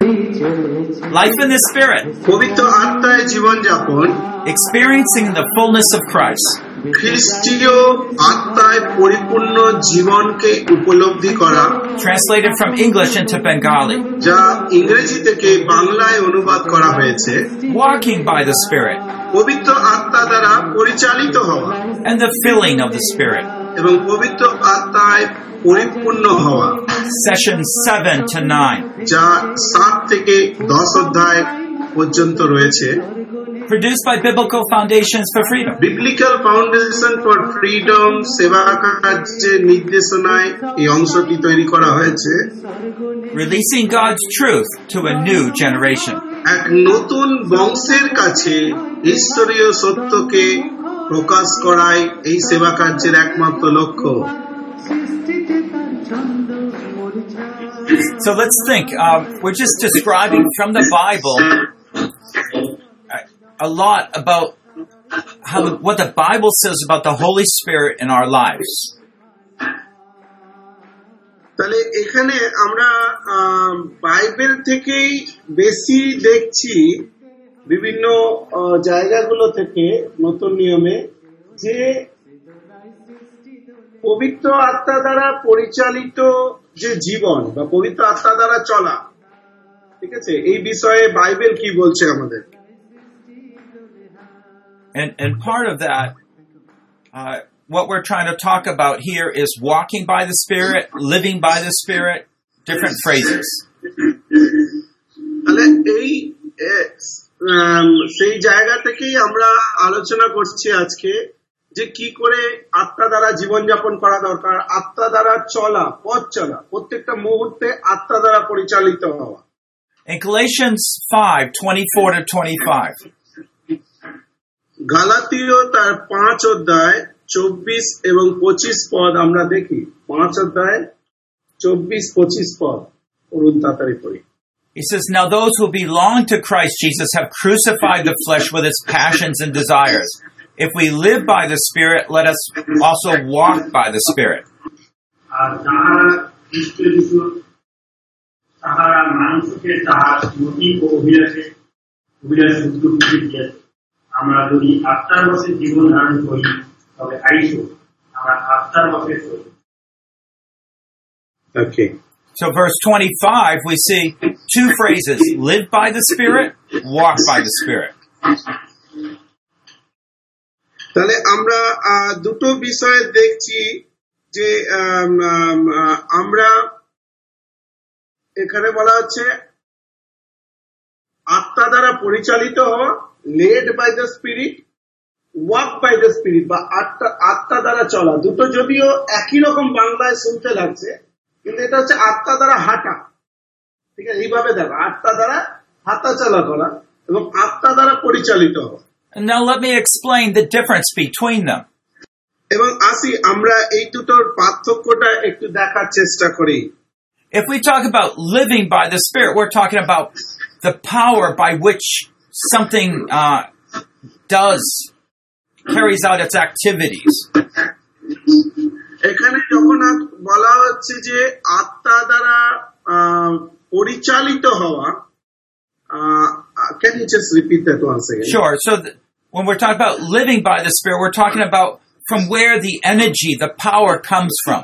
Life in the Spirit. পবিত্র আত্মায় জীবনযাপন, Experiencing the fullness of Christ. খ্রিস্টীয় আত্মায় পরিপূর্ণ জীবনকে উপলব্ধি করা, Translated from English into Bengali. যা ইংরেজি থেকে বাংলায় অনুবাদ করা হয়েছে। Walking by the Spirit. পবিত্র আত্মা দ্বারা পরিচালিত হওয়া And the filling of the Spirit. এবং পবিত্র আত্মায় পরিপূর্ণ হওয়া। Session 7 to 9. যা 7 থেকে 10 অধ্যায় পর্যন্ত রয়েছে। Produced by Biblical Foundations for Freedom. Biblical foundation for freedom সেবা কার্যের নির্দেশনায় এই অংশটি তৈরি করা হয়েছে। Releasing God's truth to a new generation. এক নতুন বংশের কাছে ঈশ্বরীয় সত্যকে প্রকাশ করাই এই সেবা কার্যের একমাত্র লক্ষ্য। So let's think. We're just describing from the Bible a lot about what the Bible says about the Holy Spirit in our lives. তাহলে এখানে আমরা বাইবেল থেকেই বেশি দেখছি, বিভিন্ন জায়গাগুলো থেকে নতুন নিয়মে, যে পবিত্র আত্মা দ্বারা পরিচালিত যে জীবন বা পবিত্র আত্মা দ্বারা চলা, ঠিক আছে, এই বিষয়ে বাইবেল কি বলছে আমাদের। And part of that, what we're trying to talk about here is walking by the Spirit, living by the Spirit, different phrases. তাহলে এই সেই জায়গা থেকেই আমরা আলোচনা করছি আজকে, যে কি করে আত্মা দ্বারা জীবনযাপন করা দরকার, আত্মা দ্বারা চলা, পথ চলা, প্রত্যেকটা মুহূর্তে আত্মা দ্বারা পরিচালিত হওয়া। In Galatians 5:24 to 25. গালাতীয় তার 5 অধ্যায় 24 এবং 25 পদ আমরা দেখি। 5 অধ্যায় 24-25 পদ পড়ুন, তাড়াতাড়ি পড়ি। He says, "Now those who belong to Christ Jesus have crucified the flesh with its passions and desires. If we live by the Spirit, let us also walk by the Spirit." আর যাহারা খ্রিস্ট যীশু তাহারা মানুষকে তাহার মতি ও অভিলাষে উদ্যোগী দিয়েছে। আমরা যদি আত্মার বশে জীবন ধারণ করি, তবে আইসো আমরা আত্মার বশে চলি। Okay. So verse 25, we see two phrases: live by the Spirit, walk by the Spirit. তাহলে আমরা দুটো বিষয় দেখছি, যে আমরা এখানে বলা হচ্ছে আত্মা দ্বারা পরিচালিত হওয়া, led by the spirit, walk by the spirit, বা আত্মা দ্বারা চলা। দুটো যদিও একই রকম বাংলায় শুনতে লাগছে, কিন্তু এটা হচ্ছে আত্মা দ্বারা হাঁটা। ঠিক আছে, এইভাবে দেখো, আত্মা দ্বারা হাঁটা চলা করা এবং আত্মা দ্বারা পরিচালিত হওয়া। And now let me explain the difference between them. এবং আসি আমরা এই দুটোর পার্থক্যটা একটু দেখার চেষ্টা করি। If we talk about living by the Spirit, we're talking about the power by which something carries out its activities. এখানে যখন বলা হচ্ছে যে আত্মা দ্বারা পরিচালিত হওয়া, can you just repeat that once again? Sure. So when we're talking about living by the Spirit, we're talking about from where the energy, the power comes from.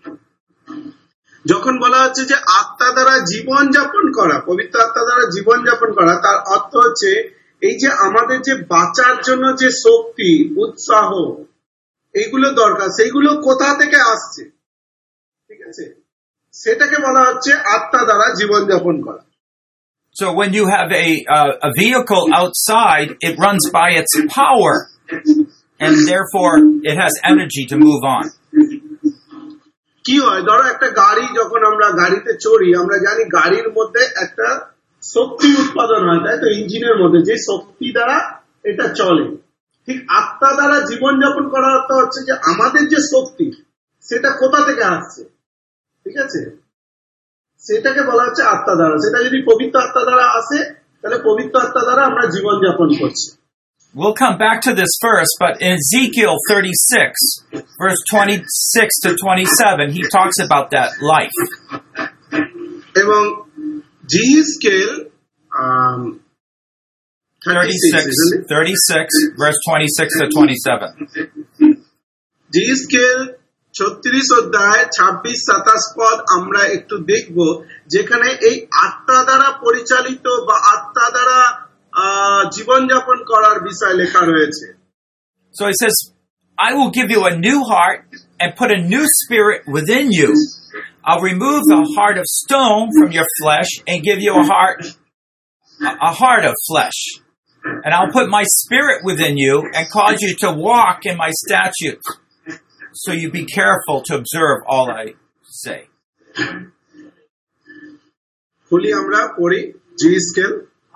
যখন বলা হচ্ছে যে আত্মা দ্বারা জীবনযাপন করা, পবিত্র আত্মা দ্বারা জীবনযাপন করা, তার অর্থ হচ্ছে এই যে আমাদের যে বাঁচার জন্য যে শক্তি, উৎসাহ, এইগুলো দরকার, সেইগুলো কোথা থেকে আসছে, ঠিক আছে, সেটাকে বলা হচ্ছে আত্মা দ্বারা জীবনযাপন করা। So when you have a vehicle outside, it runs by its power, and therefore it has energy to move on. কি হয়, ধরো একটা গাড়ি, যখন আমরা গাড়িতে চড়ি, আমরা জানি গাড়ির মধ্যে একটা শক্তি উৎপাদন হয়, তাই তো, ইঞ্জিনের মধ্যে, যে শক্তি দ্বারা এটা চলে। ঠিক আত্মা দ্বারা জীবনযাপন করার অর্থ হচ্ছে যে আমাদের যে শক্তি, সেটা কোথা থেকে আসছে, ঠিক আছে, সেটাকে বলা হচ্ছে আত্মা দ্বারা। সেটা যদি পবিত্র আত্মা দ্বারা আসে, তাহলে পবিত্র আত্মা দ্বারা আমরা জীবনযাপন করছি। We'll come back to this verse, but in Ezekiel 36, verse 26 to 27, he talks about that life. এবং Jehezekiel 36, 36, verse 26 to 27. Jehezekiel 36 অধ্যায় 26-27 পদ আমরা একটু দেখব, যেখানে এই আত্মা দ্বারা পরিচালিত বা আত্মা দ্বারা জীবনযাপন করার বিষয় লেখা রয়েছে। So he says, I will give you a new heart and put a new spirit within you. I'll remove the heart of stone from your flesh and give you a heart of flesh. And I'll put my spirit within you and cause you to walk in my statutes. So you be careful to observe all I say. খুলি আমরা পড়ি Jehezekiel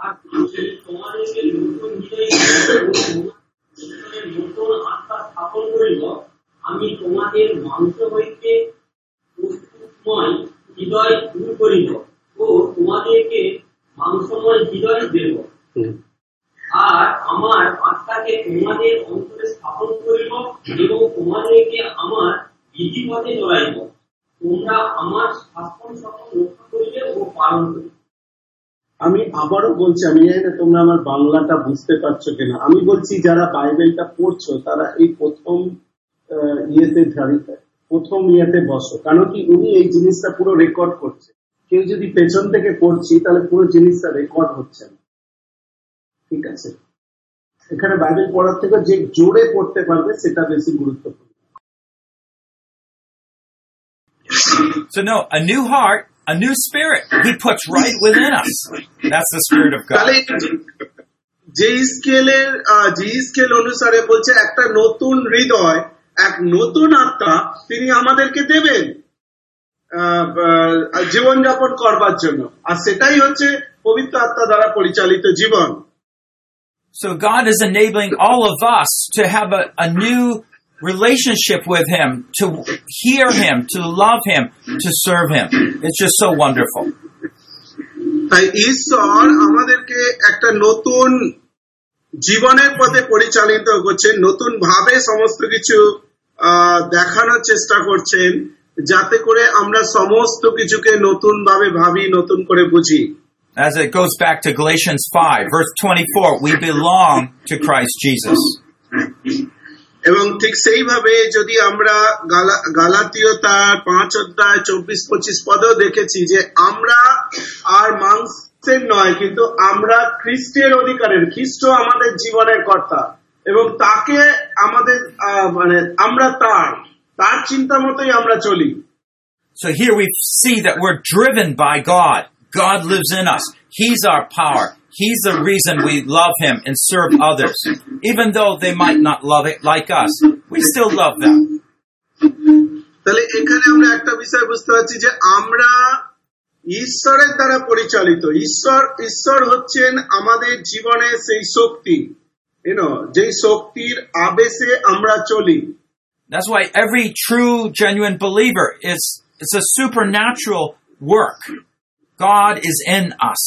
আমি তোমাদের মাংস হইতে প্রস্তুতময় হৃদয় দূর করিব ও তোমাদেরকে মাংসময় হৃদয় দেব, আর আমার আত্মাকে তোমাদের অন্তরে স্থাপন করিব এবং তোমাদেরকে আমার বিধিপথে চলাইব। তোমরা আমার শাসন সকল রক্ষা করিবে ও পালন করিবে। আমি আবারও বলছি, আমি জানি না তোমরা আমার বাংলাটা বুঝতে পারছো কিনা। আমি বলছি যারা বাইবেলটা পড়ছো তারা এই প্রথম ইয়েতে বসো, কারণ কি উনি এই জিনিসটা পুরো রেকর্ড করছে। কেউ যদি পেছন থেকে পড়ছি তাহলে পুরো জিনিসটা রেকর্ড হচ্ছে না, ঠিক আছে? এখানে বাইবেল পড়ার থেকে যে জোরে পড়তে পারবে সেটা বেশি গুরুত্বপূর্ণ। So no, a new heart, a new spirit he puts right within us. That's the Spirit of God. Jehezekiel অনুসারে বলছে একটা নতুন হৃদয়, এক নতুন আত্মা তিনি আমাদেরকে দেবেন জীবনযাপন করবার জন্য, আর সেটাই হচ্ছে পবিত্র আত্মা দ্বারা পরিচালিত জীবন। So God is enabling all of us to have a new relationship with Him, to hear Him, to love Him, to serve Him. It's just so wonderful. তাই ঈশ্বর আমাদেরকে একটা নতুন জীবনের পথে পরিচালিত করছেন, নতুন ভাবে সমস্ত কিছু দেখানোর চেষ্টা করছেন, যাতে করে আমরা সমস্ত কিছুকে নতুন ভাবে ভাবি, নতুন করে বুঝি। As it goes back to Galatians 5, verse 24, we belong to Christ Jesus. এবং ঠিক সেইভাবে যদি আমরা গালাতীয় তার 5 অধ্যায় 24-25 পদেও দেখেছি যে আমরা আর মাংসের নয়, কিন্তু আমরা খ্রিস্টের অধিকারের, খ্রিস্ট আমাদের জীবনের কর্তা এবং তাকে আমাদের আমরা তার চিন্তা মতোই আমরা চলি। So here we see that we're driven by God. God lives in us. He's our power. He's the reason we love Him and serve others. Even though they might not love it like us, we still love them. তাহলে এখানে আমরা একটা বিষয় বুঝতে পারছি যে আমরা ঈশ্বরের দ্বারা পরিচালিত। ঈশ্বর হচ্ছেন আমাদের জীবনে সেই শক্তি, যেই শক্তির আবেশে আমরা চলি। That's why every true, genuine believer is a supernatural work. God is in us.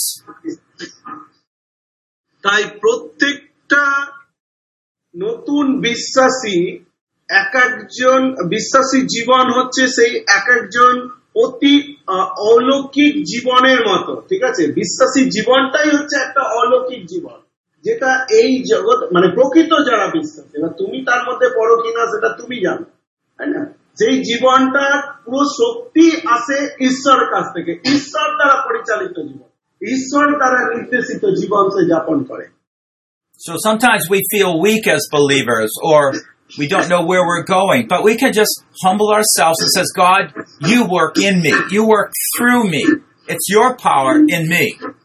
তাই প্রত্যেকটা নতুন বিশ্বাসী বিশ্বাসী জীবন হচ্ছে সেই এক একজন অতি অলৌকিক জীবনের মতো, ঠিক আছে? বিশ্বাসী জীবনটাই হচ্ছে একটা অলৌকিক জীবন, যেটা এই জগৎ প্রকৃত যারা বিশ্বাসী, এবার তুমি তার মধ্যে পড়ো কিনা সেটা তুমি জানো, তাই না? যেই জীবনটা পুরো শক্তি আসে ঈশ্বরের কাছ থেকে, ঈশ্বর দ্বারা পরিচালিত জীবন, ঈশ্বর দ্বারা নির্দেশিত জীবন সে যাপন করে। So sometimes we feel weak as believers, or we don't know where we're going, but we can just humble ourselves and says, God, you work in me, you work through me, it's your power in me.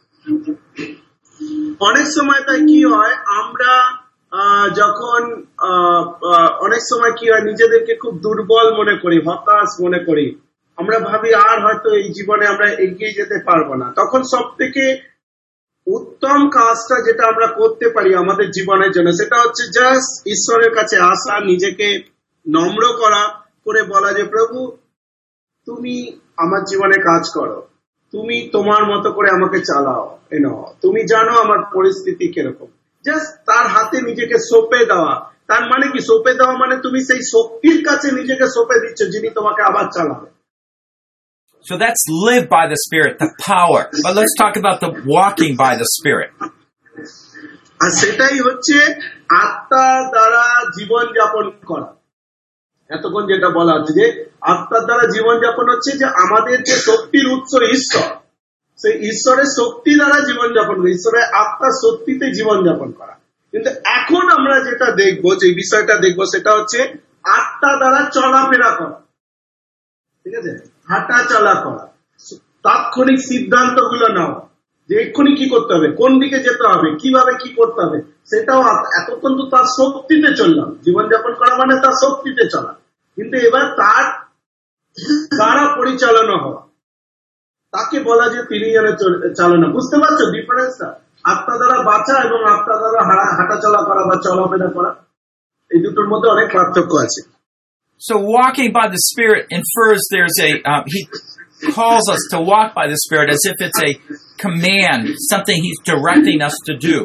অনেক সময় তাই কি হয়, আমরা যখন অনেক সময় কি হয় নিজেদেরকে খুব দুর্বল মনে করি, হতাশ মনে করি, আমরা ভাবি আর হয়তো এই জীবনে আমরা এগিয়ে যেতে পারবো না। তখন সব থেকে উত্তম কাজটা যেটা আমরা করতে পারি আমাদের জীবনের জন্য, সেটা হচ্ছে জাস্ট ঈশ্বরের কাছে আসা, নিজেকে নম্র করে বলা যে প্রভু তুমি আমার জীবনে কাজ করো, তুমি তোমার মতো করে আমাকে চালাও, তুমি জানো আমার পরিস্থিতি কিরকম। জাস্ট তার হাতে নিজেকে সঁপে দেওয়া। তার মানে কি সঁপে দেওয়া? মানে তুমি সেই শক্তির কাছে নিজেকে সঁপে দিচ্ছ যিনি তোমাকে আবার চালাবে। So that's live by the Spirit, the power. But let's talk about the walking by the Spirit. আর সেটাই হচ্ছে আত্মার দ্বারা জীবন যাপন করা। এতক্ষণ যেটা বলা হচ্ছে যে আত্মার দ্বারা জীবন যাপন হচ্ছে যে আমাদের যে শক্তির উৎস ঈশ্বর, সেই ঈশ্বরের শক্তি দ্বারা জীবন যাপন করা, ঈশ্বরের আত্মার শক্তিতে জীবন যাপন করা। কিন্তু এখন আমরা যেটা দেখবো, যে বিষয়টা দেখবো, সেটা হচ্ছে আত্মা দ্বারা চলাফেরা করা। ঠিক আছে, হাঁটা চলা করা, তাৎক্ষণিক সিদ্ধান্ত গুলো নেওয়া, যে এক্ষুনি কি করতে হবে, কোন দিকে যেতে হবে, কিভাবে কি করতে হবে, সেটাও এতক্ষণ তো তার শক্তিতে চললাম। জীবনযাপন করা মানে তার শক্তিতে চলা, কিন্তু এবার তার দ্বারা পরিচালনা হওয়া, তাকে বলা যে তিনি যেন চালনা। বুঝতে পারছো ডিফারেন্সটা? আত্মা দ্বারা বাঁচা এবং আত্মা দ্বারা হাঁটা চলা করা বা চলাফেরা করা, এই দুটোর মধ্যে অনেক পার্থক্য আছে। So walking by the Spirit infers there's he calls us to walk by the Spirit as if it's a command, something he's directing us to do.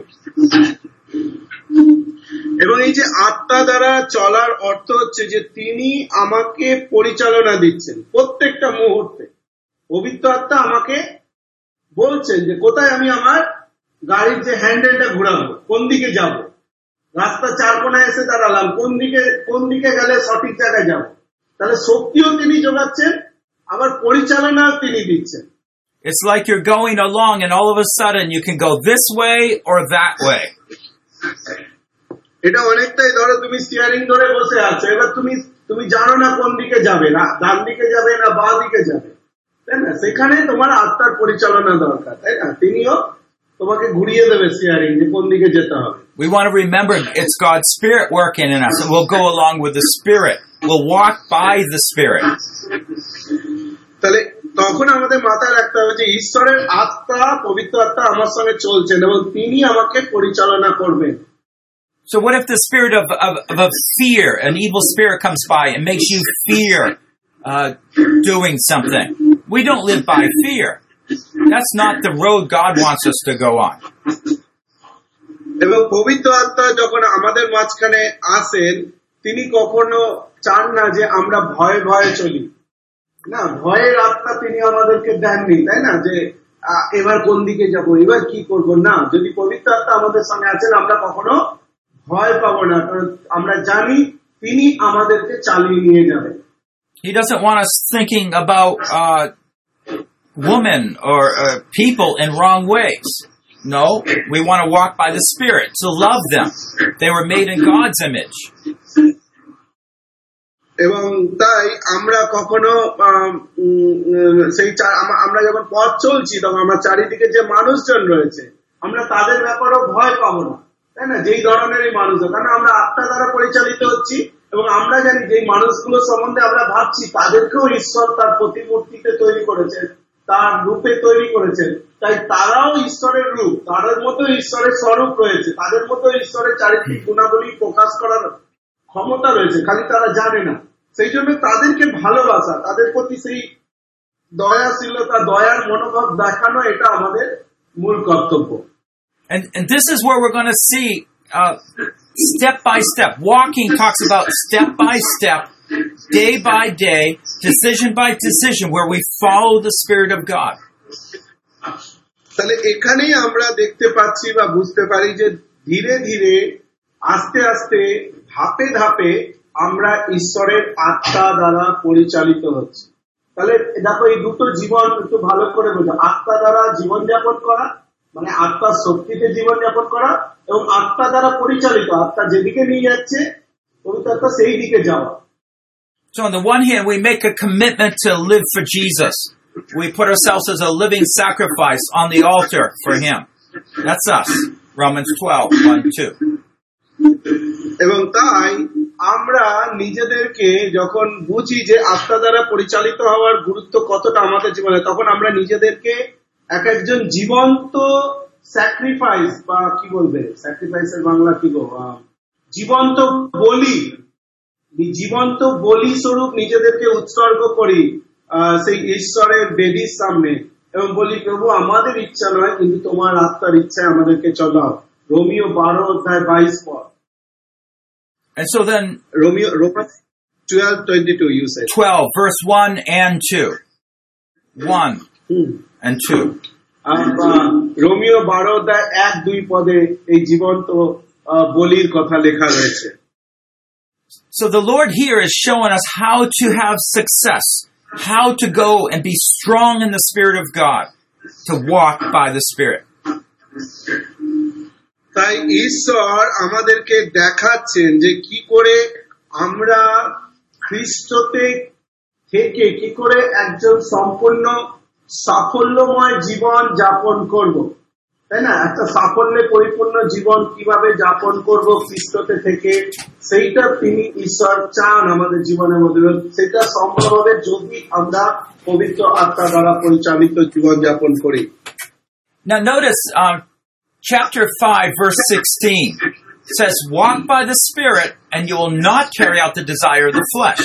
এবং এই যে আত্মা দ্বারা চলার অর্থ হচ্ছে যে তিনি আমাকে পরিচালনা দিচ্ছেন প্রত্যেকটা মুহূর্তে। পবিত্র আত্মা আমাকে বলছেন যে কোথায় আমি আমার গাড়ির যে হ্যান্ডেলটা ঘোরাবো, কোন দিকে যাব, রাস্তা চার কোনায় এসে দাঁড়ালাম, কোন দিকে গেলে সঠিক জায়গায় যাব। তাহলে শক্তিও তিনি যোগাচ্ছেন, আবার পরিচালনাও তিনি দিচ্ছেন। It's like you're going along and all of a sudden you can go this way or that way. এটা অনেকটাই, ধরো তুমি স্টিয়ারিং ধরে বসে আছো, এবার তুমি জানো না কোন দিকে যাবে, না ডান দিকে যাবে না বাঁ দিকে যাবে, তাই না? সেখানে তোমার আত্মার পরিচালনা দরকার, তাই না? তিনিও তোমাকে ঘুরিয়ে দেবে স্টিয়ারিং, যে কোন দিকে যেতে হবে। We want to remember it's God's Spirit working in us, and we'll go along with the Spirit. We'll walk by the Spirit. তাহলে তখন আমাদের মাথায় রাখতে হবে যে ঈশ্বরের আত্মা, পবিত্র আত্মা আমার সঙ্গে চলছেন এবং তিনি আমাকে পরিচালনা করবেন। So what if the spirit of fear, an evil spirit comes by and makes you fear doing something? We don't live by fear. That's not the road God wants us to go on. এবং পবিত্র আত্মা যখন আমাদের মাঝখানে আসেন, তিনি কখনো চান না যে আমরা ভয়ে ভয়ে চলি। না, ভয়ের আত্মা তিনি আমাদেরকে দেননি, তাই না? যে এবার কোন দিকে যাব, এবার কি করব। না, যদি পবিত্র আত্মা আমাদের সঙ্গে আছেন, আমরা কখনো ভয় পাবো না, কারণ আমরা জানি তিনি আমাদেরকে চালিয়ে নিয়ে যাবেন। He doesn't want us thinking about women or people in wrong ways. No, we want to walk by the Spirit, to love them. They were made in God's image. এবং তাই আমরা কখনো আমরা যখন পথ চলছি, তখন আমরা চারিদিকে যে মানুষজন রয়েছে, আমরা তাদের ব্যাপারেও ভয় পাবো না, তাই না? যেই ধরনেরই মানুষ, কারণ আমরা আত্মা দ্বারা পরিচালিত হচ্ছি এবং আমরা জানি যে মানুষগুলো সম্বন্ধে আমরা ভাবছি, তাদেরকেও ঈশ্বর তার প্রতিমূর্তিতে তৈরি করেছেন, তার রূপে তৈরি করেছেন। তাই তারাও ঈশ্বরের রূপ, তাদের মতো ঈশ্বরের স্বরূপ রয়েছে, তাদের মতো ঈশ্বরের চারিত্রিক গুণাবলী প্রকাশ করার ক্ষমতা রয়েছে, খালি তারা জানে না। সেই জন্য তাদেরকে ভালোবাসা, তাদের প্রতি সেই দয়াশীলতা, দয়ার মনোভাব দেখানো, এটা আমাদের মূল কর্তব্য। And this is where we're going to see step by step. Walking talks about step by step, day by day, decision by decision, where we follow the Spirit of God. তাহলে এখানেই আমরা দেখতে পাচ্ছি বা বুঝতে পারি যে ধীরে ধীরে, আস্তে আস্তে, ধাপে ধাপে আমরা ঈশ্বরের আত্মা দ্বারা পরিচালিত হচ্ছি। তাহলে দেখো, এই দুটো জীবন একটু ভালো করে বোঝো। আত্মা দ্বারা জীবনযাপন করা মানে আত্মার শক্তিতে জীবনযাপন করা, এবং আত্মা দ্বারা পরিচালিত, আত্মা যেদিকে নিয়ে যাচ্ছে পবিত্র আত্মা সেই দিকে যাওয়া। So on the one hand, we make a commitment to live for Jesus. We put ourselves as a living sacrifice on the altar for Him. That's us. Romans 12:1-2. এবং তাই আমরা নিজেদেরকে যখন বুঝি যে আত্মা দ্বারা পরিচালিত হওয়ার গুরুত্ব কতটা আমাদের জীবনে, তখন আমরা নিজেদেরকে এক একজন জীবন্ত স্যাক্রিফাইস, বা কি বলবে, স্যাক্রিফাইসের বাংলা কি গো, জীবন্ত বলি স্বরূপ নিজেদেরকে উৎসর্গ করি সেই ঈশ্বরের বেদির সামনে, এবং বলি, প্রভু আমাদের ইচ্ছা নয় কিন্তু তোমার আত্মার ইচ্ছায় আমাদেরকে চলাও। রোমিও 12:22 পদ। And so then Romans 12:22 you said. 12 verse 1 and 2. 1 and 2. Romans 12:1-2 পদে এই জীবন্ত বলির কথা লেখা রয়েছে। So the Lord here is showing us how to have success, how to go and be strong in the Spirit of God, to walk by the Spirit. তাই ঈশ্বর আমাদেরকে দেখাচ্ছেন যে কি করে আমরা খ্রিস্টতে থেকে কি করে একজন সম্পূর্ণ সাফল্যময় জীবন যাপন করব, তাই না? একটা সাফল্যে পরিপূর্ণ জীবন কিভাবে যাপন করব খ্রিস্টতে থেকে, সেইটা তিনি ঈশ্বর চান আমাদের জীবনের মধ্যে। সেটা সম্ভব হবে যদি আমরা পবিত্র আত্মা দ্বারা পরিচালিত জীবন যাপন করি। Now notice chapter 5 verse 16 says, walk by the Spirit and you will not carry out the desire of the flesh.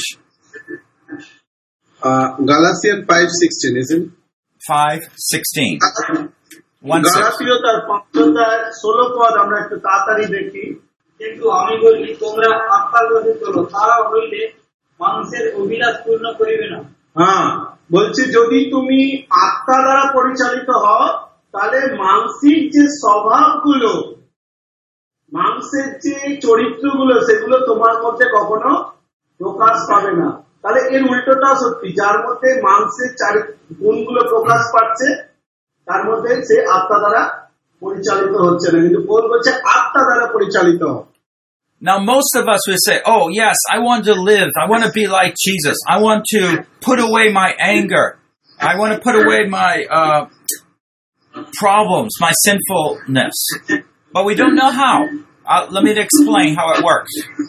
Galatians 5:16, isn't it? 5:16. গালাতীয় তার 16 পদ আমরা একটু তাড়াতাড়ি দেখি। কিন্তু আমি বলি, তোমরা আত্মার পথে চলো, তারা হইলে মানুষের অভিলাষ পূর্ণ করিবে না। হ্যাঁ, বলছে যদি তুমি আত্মা দ্বারা পরিচালিত হও তাহলে মানসিক যে স্বভাবগুলো, মাংসের যে চরিত্রগুলো, সেগুলো তোমার মধ্যে কখনো প্রকাশ পাবে না। তাহলে এর উল্টোটাও সত্যি, যার মধ্যে মাংসের গুণগুলো প্রকাশ পাচ্ছে তার মধ্যে সে আত্মা দ্বারা পরিচালিত হচ্ছে না, কিন্তু পৌল বলছে আত্মা দ্বারা পরিচালিত হয়। Now most of us would say, oh yes, I want to live, I want to be like Jesus, I want to put away my anger, I want to put away my problems, my sinfulness. But we don't know how. Let me explain how it works.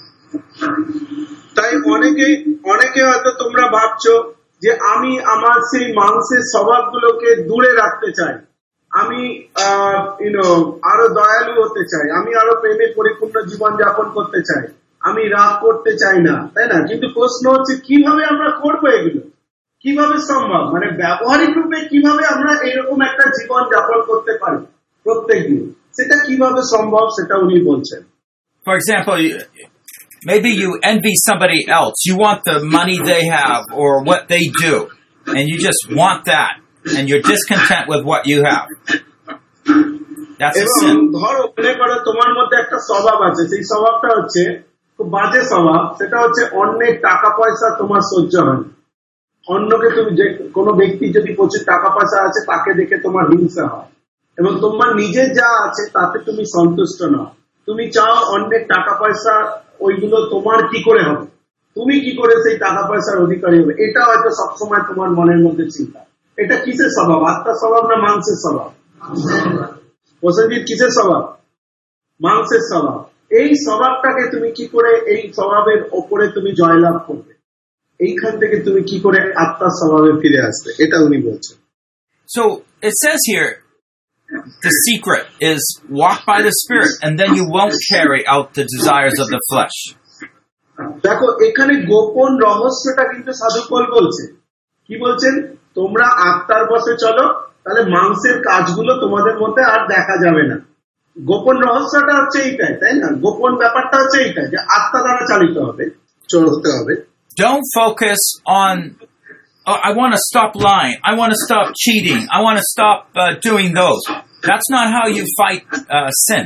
তাই অনেকে হয়তো তোমরা ভাবছো যে আমি আমার সেই মাংসের স্বভাবগুলোকে দূরে রাখতে চাই, আমি আরো দয়ালু হতে চাই, আমি আরো প্রেমে পরিপূর্ণ জীবন যাপন করতে চাই, আমি রাগ করতে চাই না, তাই না? কিন্তু প্রশ্ন হচ্ছে কিভাবে আমরা করবো এগুলো, কিভাবে সম্ভব, মানে ব্যবহারিক রূপে কিভাবে আমরা এরকম একটা জীবন যাপন করতে পারি প্রত্যেকদিন, সেটা কিভাবে সম্ভব সেটা উনি বলছেন। For example, maybe you envy somebody else. You want the money they have or what they do. And you just want that. And you're discontent with what you have. That's a sin. ধরো মনে করো তোমার মধ্যে একটা স্বভাব আছে, সেই স্বভাবটা হচ্ছে খুব বাজে স্বভাব, সেটা হচ্ছে অন্যের টাকা পয়সা তোমার সহ্য হয় না। অন্যকে তুমি যে কোনো ব্যক্তি যদি প্রচুর টাকা পয়সা আছে তাকে দেখে তোমার হিংসা হয়, এবং তোমার নিজের যা আছে তাতে তুমি সন্তুষ্ট নও। তুমি চাও অন্যের টাকা পয়সা ওইগুলো তোমার কি করে হবে, তুমি কি করে সেই টাকা পয়সার অধিকারী হবে, এটা হয়তো সবসময় তোমার মনের মধ্যে চিন্তা। এটা কিসের স্বভাব? আত্মার স্বভাব না মাংসের স্বভাব? প্রসেনজিৎ, কিসের স্বভাব? মাংসের স্বভাব। এই স্বভাবটাকে তুমি কি করে, এই স্বভাবের ওপরে তুমি জয়লাভ করবে, এইখান থেকে তুমি কি করে আত্মার স্বভাবে ফিরে আসবে, এটা উনি বলছেন। So it says here, the secret is walk by the Spirit and then you won't carry out the desires of the flesh. দেখো এখানে গোপন রহস্যটা কিন্তু সাধু পল বলছে। কি বলছেন? তোমরা আত্মার বশে চলো, তাহলে মাংসের কাজগুলো তোমাদের মধ্যে আর দেখা যাবে না। গোপন রহস্যটা হচ্ছে এইটাই, তাই না? গোপন ব্যাপারটা হচ্ছে এইটাই যে আত্মা দ্বারা চালিত হবে, হতে হবে। Don't focus on, oh, I want to stop lying, I want to stop cheating, I want to stop doing those. That's not how you fight sin.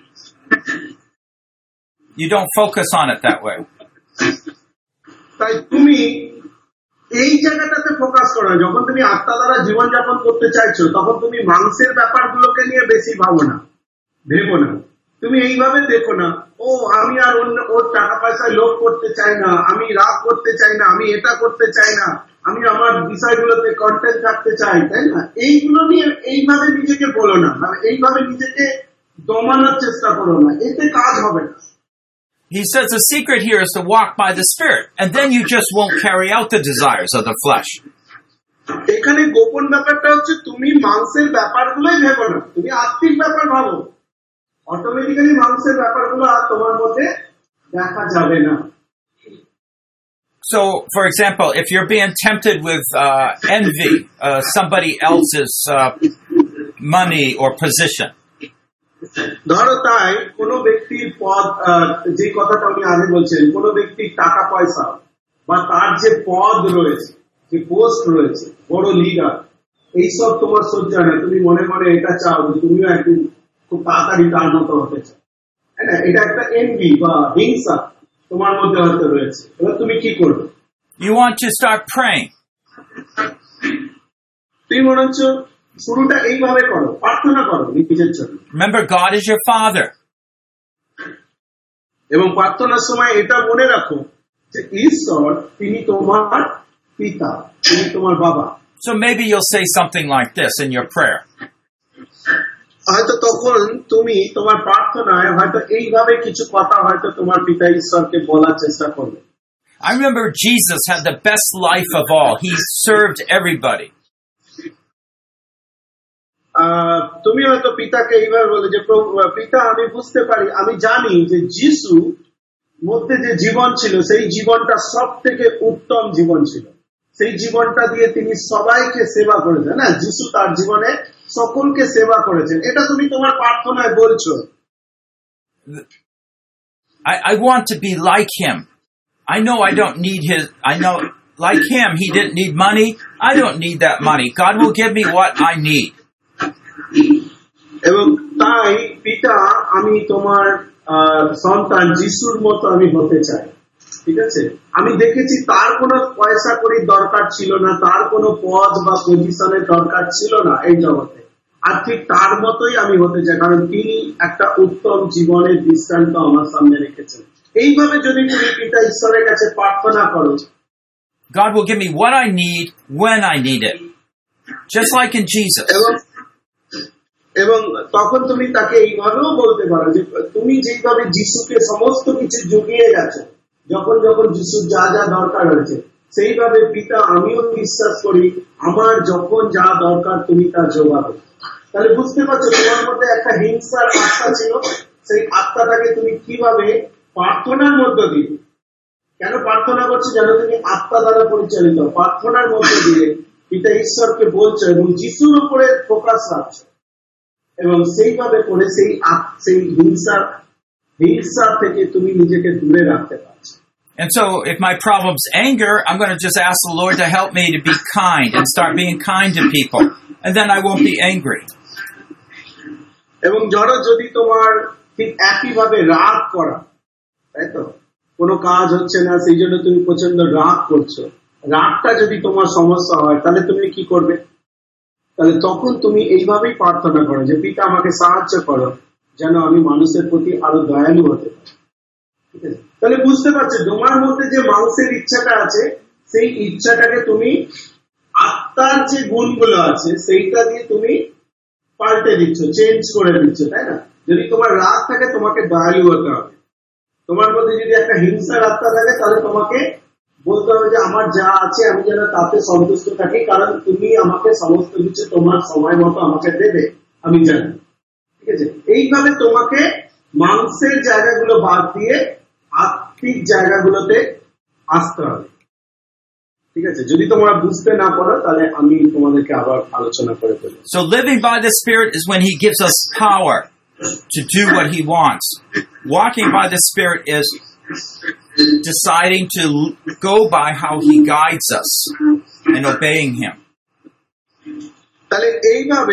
You don't focus on it that way. তাই তুমি এই জায়গাটাতে focus করো। যখন তুমি আত্মা দ্বারা জীবনযাপন করতে চাইছো তখন তুমি মাংসের ব্যাপারগুলোকে নিয়ে বেশি ভেবো না। তুমি এইভাবে দেখো না, ও আমি আর ওর টাকা পয়সায় লোভ করতে চাই না, আমি রাগ করতে চাই না, আমি এটা করতে চাই না, আমি আমার বিষয়গুলোতে কন্টেন্ট থাকতে চাই, তাই না? এইগুলো নিয়ে এইভাবে নিজেকে বলো না, এইভাবে নিজেকে দমানোর চেষ্টা করো না, এতে কাজ হবে না। He says the secret here is to walk by the Spirit, and then you just won't carry out the desires of the flesh. এখানে গোপন ব্যাপারটা হচ্ছে তুমি মাংসের ব্যাপারগুলোই ভেবো না, তুমি আত্মিক ব্যাপার ভাবো, অটোমেটিক্যালি মাংসের ব্যাপারগুলো আর তোমার মধ্যে দেখা যাবে না। So, for example, if you're being tempted with envy, somebody else's money or position. ধরো তাই কোনো ব্যক্তির পদ, যে কথাটা উনি আগে বলছেন, কোনো ব্যক্তির টাকা পয়সা বা তার যে পদ রয়েছে, যে পোস্ট রয়েছে, বড় লিডার, এইসব তোমার সহ্য হয় না, তুমি মনে মনে এটা চাও যে তুমিও একদিন খুব তাড়াতাড়ি তার মতো হতে চাও, তাই না? এটা একটা এনভি বা হিংসা তোমার মধ্যে হয়তো রয়েছে। এবার তুমি কি করবে? You want to start praying. তুমি মনে হচ্ছে শুরুটা এইভাবে করো, প্রার্থনা করো নিজের জন্য। Remember, God is your Father. এবং প্রার্থনার সময় এটা মনে রাখো যে ঈশ্বর তিনি তোমার পিতা, তিনি তোমার বাবা। So maybe you'll say something like this in your prayer. হয়তো তখন তুমি তোমার প্রার্থনায় হয়তো এইভাবে কিছু কথা হয়তো তোমার পিতা ঈশ্বরকে বলার চেষ্টা করবে। I remember Jesus had the best life of all. He served everybody. তুমি হয়তো পিতাকে এইভাবে বলে যে পিতা, আমি বুঝতে পারি, আমি জানি যে যিশু মধ্যে যে জীবন ছিল সেই জীবনটা সব থেকে উত্তম জীবন ছিল, সেই জীবনটা দিয়ে তিনি সবাইকে সেবা করেছেন। না, যিশু তার জীবনে সকলকে সেবা করেছেন, এটা তুমি তোমার প্রার্থনায় বলছো। I want to be like him. I know I don't need I know like him, he didn't need money. I don't need that money. God will give me what I need. এবং তাই পিতা, আমি তোমার সন্তান যিশুর মতো আমি হতে চাই। ঠিক আছে, আমি দেখেছি তার কোনো পয়সা কড়ির দরকার ছিল না, তার কোনো পদ বা পজিশনের দরকার ছিল না এই জগতে, আর ঠিক তার মতোই আমি হতে চাই, কারণ তিনি একটা উত্তম জীবনের দৃষ্টান্ত আমার সামনে রেখেছেন। এইভাবে যদি তুমি পিতা ঈশ্বরের কাছে প্রার্থনা করো, God will give me what I need when I need it. Just like in Jesus. এবং তখন তুমি তাকে এইভাবেও বলতে পারো যে তুমি যেভাবে যিশুকে সমস্ত কিছু জুগিয়ে গেছো, যখন যখন যিশুর যা যা দরকার হয়েছে, সেইভাবে পিতা আমিও বিশ্বাস করি আমার যখন যা দরকার তুমি তা জোগাবে। তাহলে বুঝতে পারছো তোমার মধ্যে একটা হিংসার আত্মা ছিল, সেই আত্মাটাকে তুমি কিভাবে প্রার্থনার মধ্য দিয়ে, কেন প্রার্থনা করছো জানো, তুমি আত্মা দ্বারা পরিচালিত, প্রার্থনার মধ্য দিয়ে পিতা ঈশ্বরকে বলছো এবং যিশুর উপরে ফোকাস রাখছো, এবং সেইভাবে করে সেই হিংসা থেকে তুমি নিজেকে দূরে রাখতে পারছো। And so if my problem's anger, I'm going to just ask the Lord to help me to be kind and start being kind to people. And then I won't be angry. এবং যদি তোমার ঠিক একইভাবে রাগ করা, তাই তো, কোনো কাজ হচ্ছে না সেই জন্য তুমি প্রচন্ড রাগ করছো, রাগটা যদি তোমার সমস্যা হয় তাহলে তুমি কি করবে? তাহলে তখন তুমি এইভাবেই প্রার্থনা করো যে পিতা আমাকে সাহায্য করো যেন আমি মানুষের প্রতি আরো দয়ালু হতে পারি। ঠিক আছে, তাহলে বুঝতে পারছো তোমার মধ্যে যে মাংসের ইচ্ছাটা আছে, সেই ইচ্ছাটাকে তুমি আত্মার যে গুণগুলো আছে সেইটা দিয়ে তুমি পাল্টে দিচ্ছ, চেঞ্জ করে দিচ্ছ, তাই না? যদি তোমার রাগ থাকে তোমাকে দয়ালু হতে হবে, তোমার মধ্যে যদি একটা হিংসার আত্মা থাকে তাহলে তোমাকে বলতে হবে যে আমার যা আছে আমি যেন তাতে সন্তুষ্ট থাকি, কারণ তুমি আমাকে সমস্ত কিছু তোমার সময় মতো আমাকে দেবে, আমি জানি। ঠিক আছে, এইভাবে তোমাকে মাংসের জায়গাগুলো বাদ দিয়ে আত্মিক জায়গাগুলোতে আসতে হবে। ঠিক আছে, যদি তোমরা বুঝতে না পারো তাহলে আমি তোমাদেরকে আবার আলোচনা করে বলি। So living by the Spirit is when he gives us power to do what he wants. Walking by the Spirit is deciding to go by how he guides us and obeying him. তাহলে এইভাবে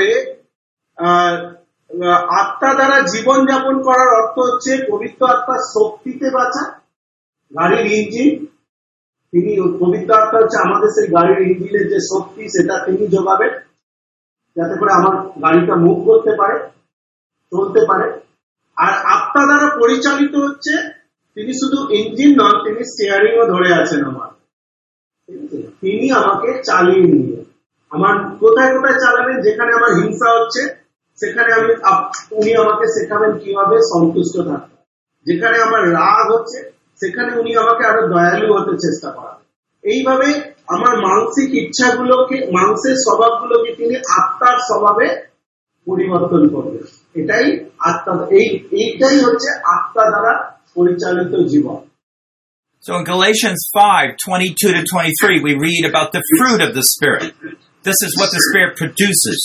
আত্মা দ্বারা জীবন যাপন করার অর্থ হচ্ছে পবিত্র আত্মার শক্তিতে বাঁচা, গাড়ির ইঞ্জিন তিনি, পবিত্র আত্মা হচ্ছে আমাদের সেই গাড়ির ইঞ্জিনের যে শক্তি সেটা তিনি যোগাবেন যাতে করে আমার গাড়িটা মুভ করতে পারে, চলতে পারে। আর আত্মা দ্বারা পরিচালিত হচ্ছে তিনি শুধু ইঞ্জিন নন, তিনি স্টিয়ারিংও ধরে আছেন আমার, তিনি আমাকে চালিয়ে নিয়ে আমার কোথায় কোথায় চালাবেন, যেখানে আমার হিংসা হচ্ছে সেখানে উনি আমাকে শেখাবেন কিভাবে সন্তুষ্ট থাকতে, যেখানে আমার রাগ হচ্ছে সেখানে উনি আমাকে আরো দয়ালু হতে চেষ্টা করেন। এইভাবে আমার মানসিক ইচ্ছাগুলোকে, মাংসের স্বভাবগুলোকে তিনি আত্মার স্বভাবে পরিবর্তন করবেন। এটাই আত্মা, এইটাই হচ্ছে আত্মা দ্বারা পরিচালিত জীবন। So in Galatians 5:22-23, we read about the fruit of the Spirit. This is what the Spirit produces.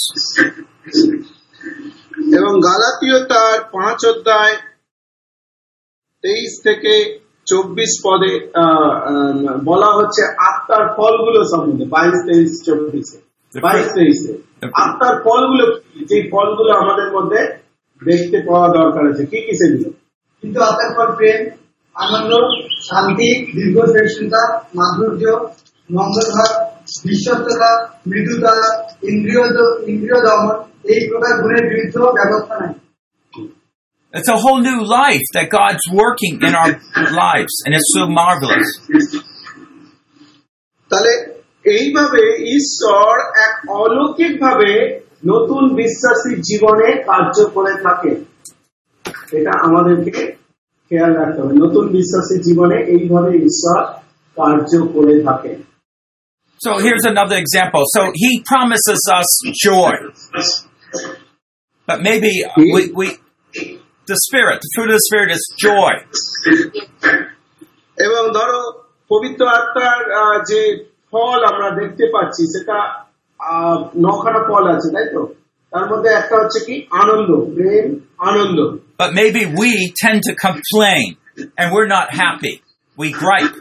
এবং গালাতীয় তার 5:23-24 বলা হচ্ছে আত্মার ফলগুলো সম্বন্ধে, 22-23-24। 22-23 আত্মার ফলগুলো কি, যে ফলগুলো আমাদের মধ্যে দেখতে পাওয়া দরকার আছে, কি কি সেগুলো? কিন্তু আত্মার ফল প্রেম, আনন্দ, শান্তি, দীর্ঘসহিষ্ণুতা, মাধুর্য, মঙ্গলভাব, বিশ্বস্ততা, মৃদুতা, ইন্দ্রিয় দমন, এই প্রকার গুণের বিরুদ্ধে ব্যবস্থা নাই। It's a whole new life that God's working in our lives, and it's so marvelous. তাহলে এইভাবে ঈশ্বর এক অলৌকিক ভাবে নতুন বিশ্বাসী জীবনে কার্য করে থাকে। এটা আমাদেরকে খেয়াল রাখতে হবে, নতুন বিশ্বাসী জীবনে এইভাবে ঈশ্বর কার্য করে থাকে। So here's another example. So he promises us joy. But maybe we the fruit of the Spirit is joy. এবং ধরো পবিত্র আত্মার যে ফল আমরা দেখতে পাচ্ছি সেটা 9খানা ফল আছে, তাই তো? তার মধ্যে একটা হচ্ছে কি আনন্দ, প্রেম, আনন্দ। But maybe we tend to complain and we're not happy. We gripe.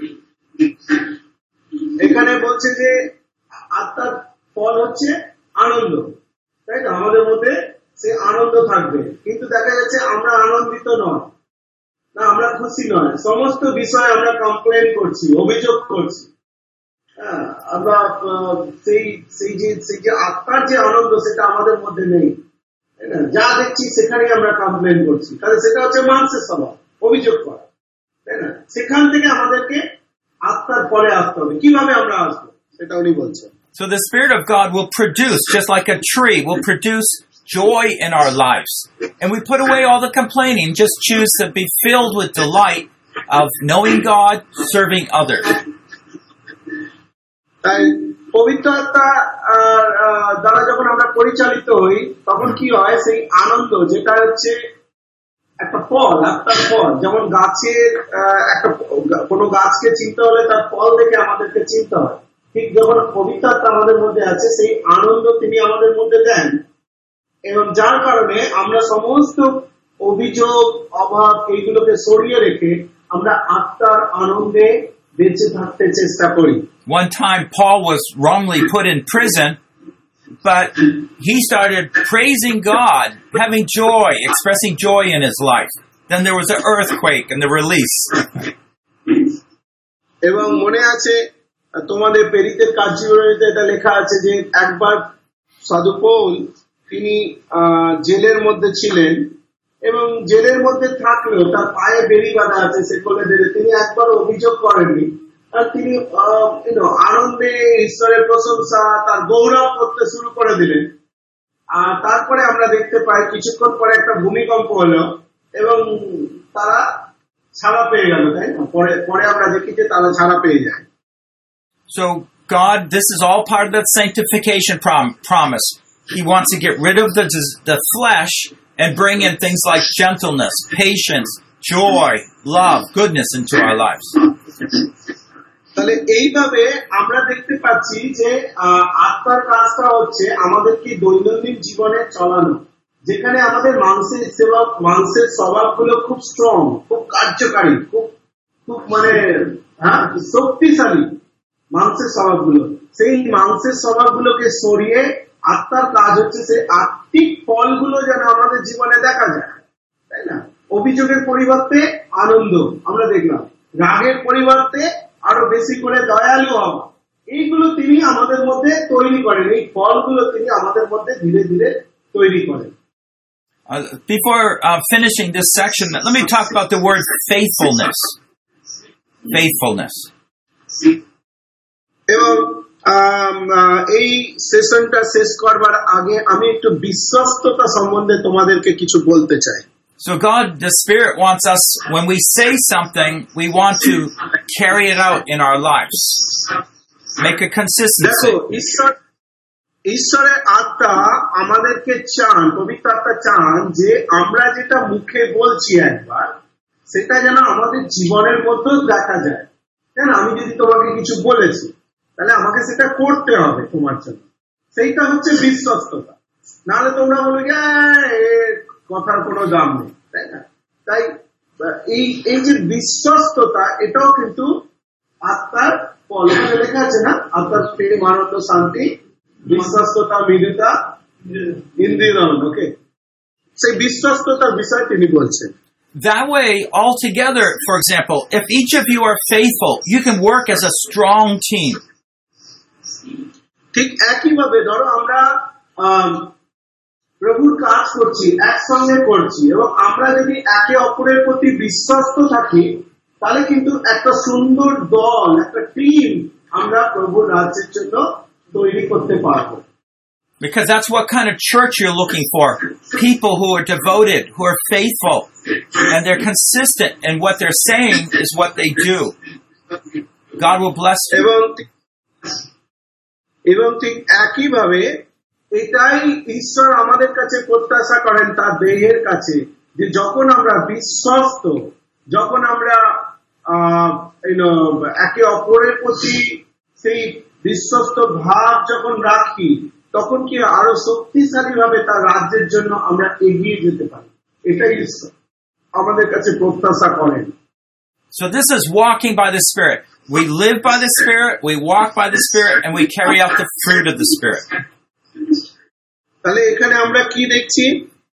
এখানে বলছে যে আত্মার ফল হচ্ছে আনন্দ, তাই তো? আমাদের মধ্যে সে আনন্দ থাকবে, কিন্তু দেখা যাচ্ছে আমরা আনন্দিত নয়, না আমরা খুশি নয়, সমস্ত বিষয়ে আমরা কমপ্লেন করছি, অভিযোগ করছি। আমরা সেই যে আত্মার যে আনন্দ সেটা আমাদের মধ্যে নেই, তাই না? যা দেখছি সেখানেই আমরা কমপ্লেন করছি, তাহলে সেটা হচ্ছে মানুষের স্বভাব, অভিযোগ করা, তাই না? সেখান থেকে আমাদেরকে আত্মার ফলে আসতে হবে। কিভাবে আমরা আসবো সেটা উনি বলছেন। So the Spirit of God will produce, just like a tree, will produce joy in our lives. And we put away all the complaining, just choose to be filled with delight of knowing God, serving others. তাই পবিত্র আত্মা দ্বারা যখন আমরা পরিচালিত হই তখন কি হয়, সেই আনন্দ যেটা হচ্ছে একটা ফল, আত্মার ফল, যেমন গাছের একটা কোনো গাছকে চিনতে হলে তার ফল দেখে আমাদেরকে চিনতে হয়, ঠিক যখন পবিত্র আত্মা আমাদের মধ্যে আছে সেই আনন্দ তিনি আমাদের মধ্যে দেন, এবং যার কারণে আমরা সমস্ত অভিযোগ, অভাব এইগুলোকে সরিয়ে রেখে আমরা আত্মার আনন্দে বেঁচে থাকতে চেষ্টা করি। One time Paul was wrongly put in prison, but he started praising God, having joy, expressing joy in his life. Then there was an earthquake and the release. এবং মনে আছে তোমাদের প্রেরিতের কার্যবিবরণীতে এটা লেখা আছে যে একবার সাধু পৌল তিনি জেলের মধ্যে ছিলেন এবং জেলের মধ্যে থাকলেও তার পায়ে বেড়ি বাঁধা আছে সেকলে ধরে, তিনি একবার অভিযোগ করেননি, আর তিনি আনন্দে ঈশ্বরের প্রশংসা, তার গৌরব করতে শুরু করে দিলেন। আর তারপরে আমরা দেখতে পাই কিছুক্ষণ পরে একটা ভূমিকম্প হলো এবং তারা ছাড়া পেয়ে গেল, তাই না? পরে আমরা দেখি যে তারা ছাড়া পেয়ে যায়। So God, this is all part of that sanctification promise. He wants to get rid of the flesh and bring in things like gentleness, patience, joy, love, goodness into our lives. তাহলে এইভাবে আমরা দেখতে পাচ্ছি যে আত্মার কাজটা হচ্ছে আমাদেরকে দৈনন্দিন জীবনে চলানো, যেখানে আমাদের মাংসের স্বভাবগুলো খুব স্ট্রং, খুব কার্যকারী, খুব মানে শক্তিশালী মাংসের স্বভাবগুলো, সেই মাংসের স্বভাবগুলোকে সরিয়ে আত্মার কাজ হচ্ছে সেই আত্মিক ফলগুলো যেন আমাদের জীবনে দেখা যায়, তাই না? অভিযোগের পরিবর্তে আনন্দ আমরা দেখলাম, রাগের পরিবর্তে আরো বেশি করে দয়ালু হওয়া, এইগুলো তিনি আমাদের মধ্যে তৈরি করেন, এই ফলগুলো তিনি আমাদের মধ্যে ধীরে ধীরে তৈরি করেন। Before finishing this section, let me talk about the word faithfulness. Faithfulness. এবং এই সেশনটা শেষ করবার আগে আমি একটু বিশ্বস্ততা সম্বন্ধে তোমাদেরকে কিছু বলতে চাই। So God, the Spirit wants us, when we say something, we want to carry it out in our lives. Make a consistency. দেখো, ঈশ্বরের আত্মা আমাদেরকে চান, পবিত্র আত্মা চান যে আমরা যেটা মুখে বলছি একবার সেটা যেন আমাদের জীবনের মধ্যেও দেখা যায়। কেন, আমি যদি তোমাকে কিছু বলেছি তাহলে আমাকে সেটা করতে হবে তোমার জন্য, সেইটা হচ্ছে বিশ্বস্ততা। নাহলে তোমরা বলবে কথার কোনো দাম নেই, তাই না? তাই এই যে বিশ্বস্ততা, এটাও কিন্তু আত্মার ফল। লেখা আছে না, আত্মার প্রেম, আনন্দ, শান্তি, বিশ্বস্ততা, মৃদুতা, ইন্দ্রিয় দমন। ওকে, সেই বিশ্বস্ততার বিষয় তিনি বলছেন। That way, altogether, for example, if each of you are faithful, you can work as a strong team. ঠিক একইভাবে ধরো আমরা প্রভুর কাজ করছি, একসঙ্গে করছি, এবং আমরা যদি একে অপরের প্রতি বিশ্বস্ত থাকি, তাহলে কিন্তু একটা সুন্দর দল, একটা টিম আমরা প্রভুর রাজ্যের জন্য তৈরি করতে পারবো। Because that's what kind of church you're looking for. People who are devoted, who are faithful, and they're consistent, and what they're saying is what they do. God will bless you. এবং ঠিক একইভাবে এটাই ঈশ্বর আমাদের কাছে প্রত্যাশা করেন তার দেহের কাছে, যে যখন আমরা বিশ্বস্ত, যখন আমরা একে অপরের প্রতি সেই বিশ্বস্ত ভাব যখন রাখি, তখন কি আরো শক্তিশালী ভাবে তার রাজ্যের জন্য আমরা এগিয়ে যেতে পারি। এটাই ঈশ্বর আমাদের কাছে প্রত্যাশা করেন। So this is walking by the Spirit. We live by the Spirit, we walk by the Spirit, and we carry out the fruit of the Spirit. তাহলে এখানে আমরা কি দেখছি?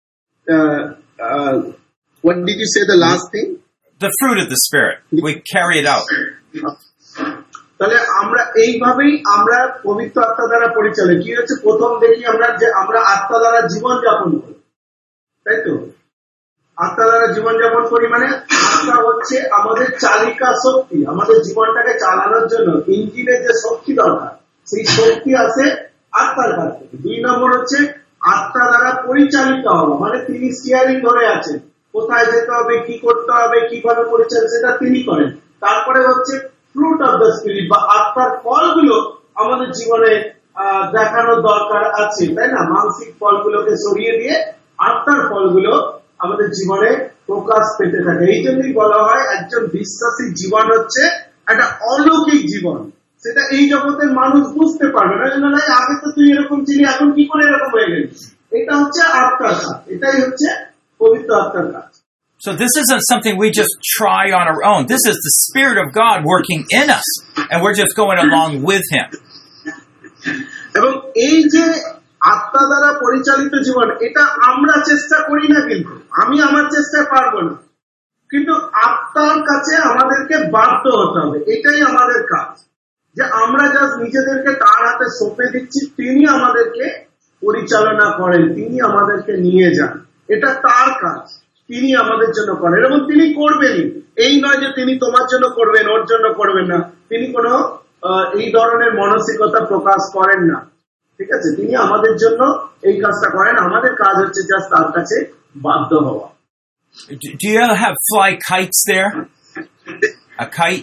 What did you say the last thing? The fruit of the Spirit. We carry it out. তাহলে আমরা এইভাবেই আমরা পবিত্র আত্মা দ্বারা পরিচালিত। কি হচ্ছে? প্রথম দেখি আমরা যে আমরা আত্মা দ্বারা জীবনযাপন করি, তাই তো? আত্মা দ্বারা জীবনযাপন করি মানে আত্মা হচ্ছে আমাদের চালিকা শক্তি, আমাদের জীবনটাকে চালানোর জন্য ইঞ্জিনের যে শক্তি দরকার, সেই শক্তি আসে আত্মার কাছ থেকে। 2 নম্বর হচ্ছে আত্মা দ্বারা পরিচালিত হওয়া, মানে তিনি স্টিয়ারিং ধরে আছেন, কোথায় যেতে হবে, কি করতে হবে, কিভাবে পরিচালিত, সেটা তিনি করেন। তারপরে হচ্ছে ফ্রুট অফ দ্য স্পিরিট বা আত্মার ফলগুলো আমাদের জীবনে দেখানোর দরকার আছে, তাই না? মানসিক ফলগুলোকে সরিয়ে দিয়ে আত্মার ফলগুলো আমাদের জীবনে প্রকাশ পেতে থাকে। এই জন্যই বলা হয় একজন বিশ্বাসী জীবন হচ্ছে একটা অলৌকিক জীবন, সেটা এই জগতের মানুষ বুঝতে পারবে না। আগে তো তুই এরকম ছিলি, এখন কি করে এরকম হয়ে গেলি? এটা হচ্ছে আত্মার কাজ, এটাই হচ্ছে পবিত্র আত্মার কাজ। So this isn't something we just try on our own. This is the Spirit of God working in us, and we're just going along with Him. এবং এই যে আত্মা দ্বারা পরিচালিত জীবন, এটা আমরা চেষ্টা করি না, কিন্তু আমি আমার চেষ্টায় পারবো না, কিন্তু আত্মার কাছে আমাদেরকে বাধ্য হতে হবে। এটাই আমাদের কাজ, যে আমরা জাস্ট নিজেদেরকে তার হাতে সঁপে দিচ্ছি, তিনি আমাদেরকে পরিচালনা করেন, তিনি আমাদেরকে নিয়ে যান। এটা তার কাজ, তিনি আমাদের জন্য করেন এবং তিনি করবেনই। এই নয় যে তিনি তোমার জন্য করবেন, ওর জন্য করবেন না। তিনি কোনো এই ধরনের মানসিকতা প্রকাশ করেন না, ঠিক আছে? তিনি আমাদের জন্য এই কাজটা করেন, আমাদের কাজ হচ্ছে জাস্ট তার কাছে বাধ্য হওয়া। Do you have fly kites there? A kite?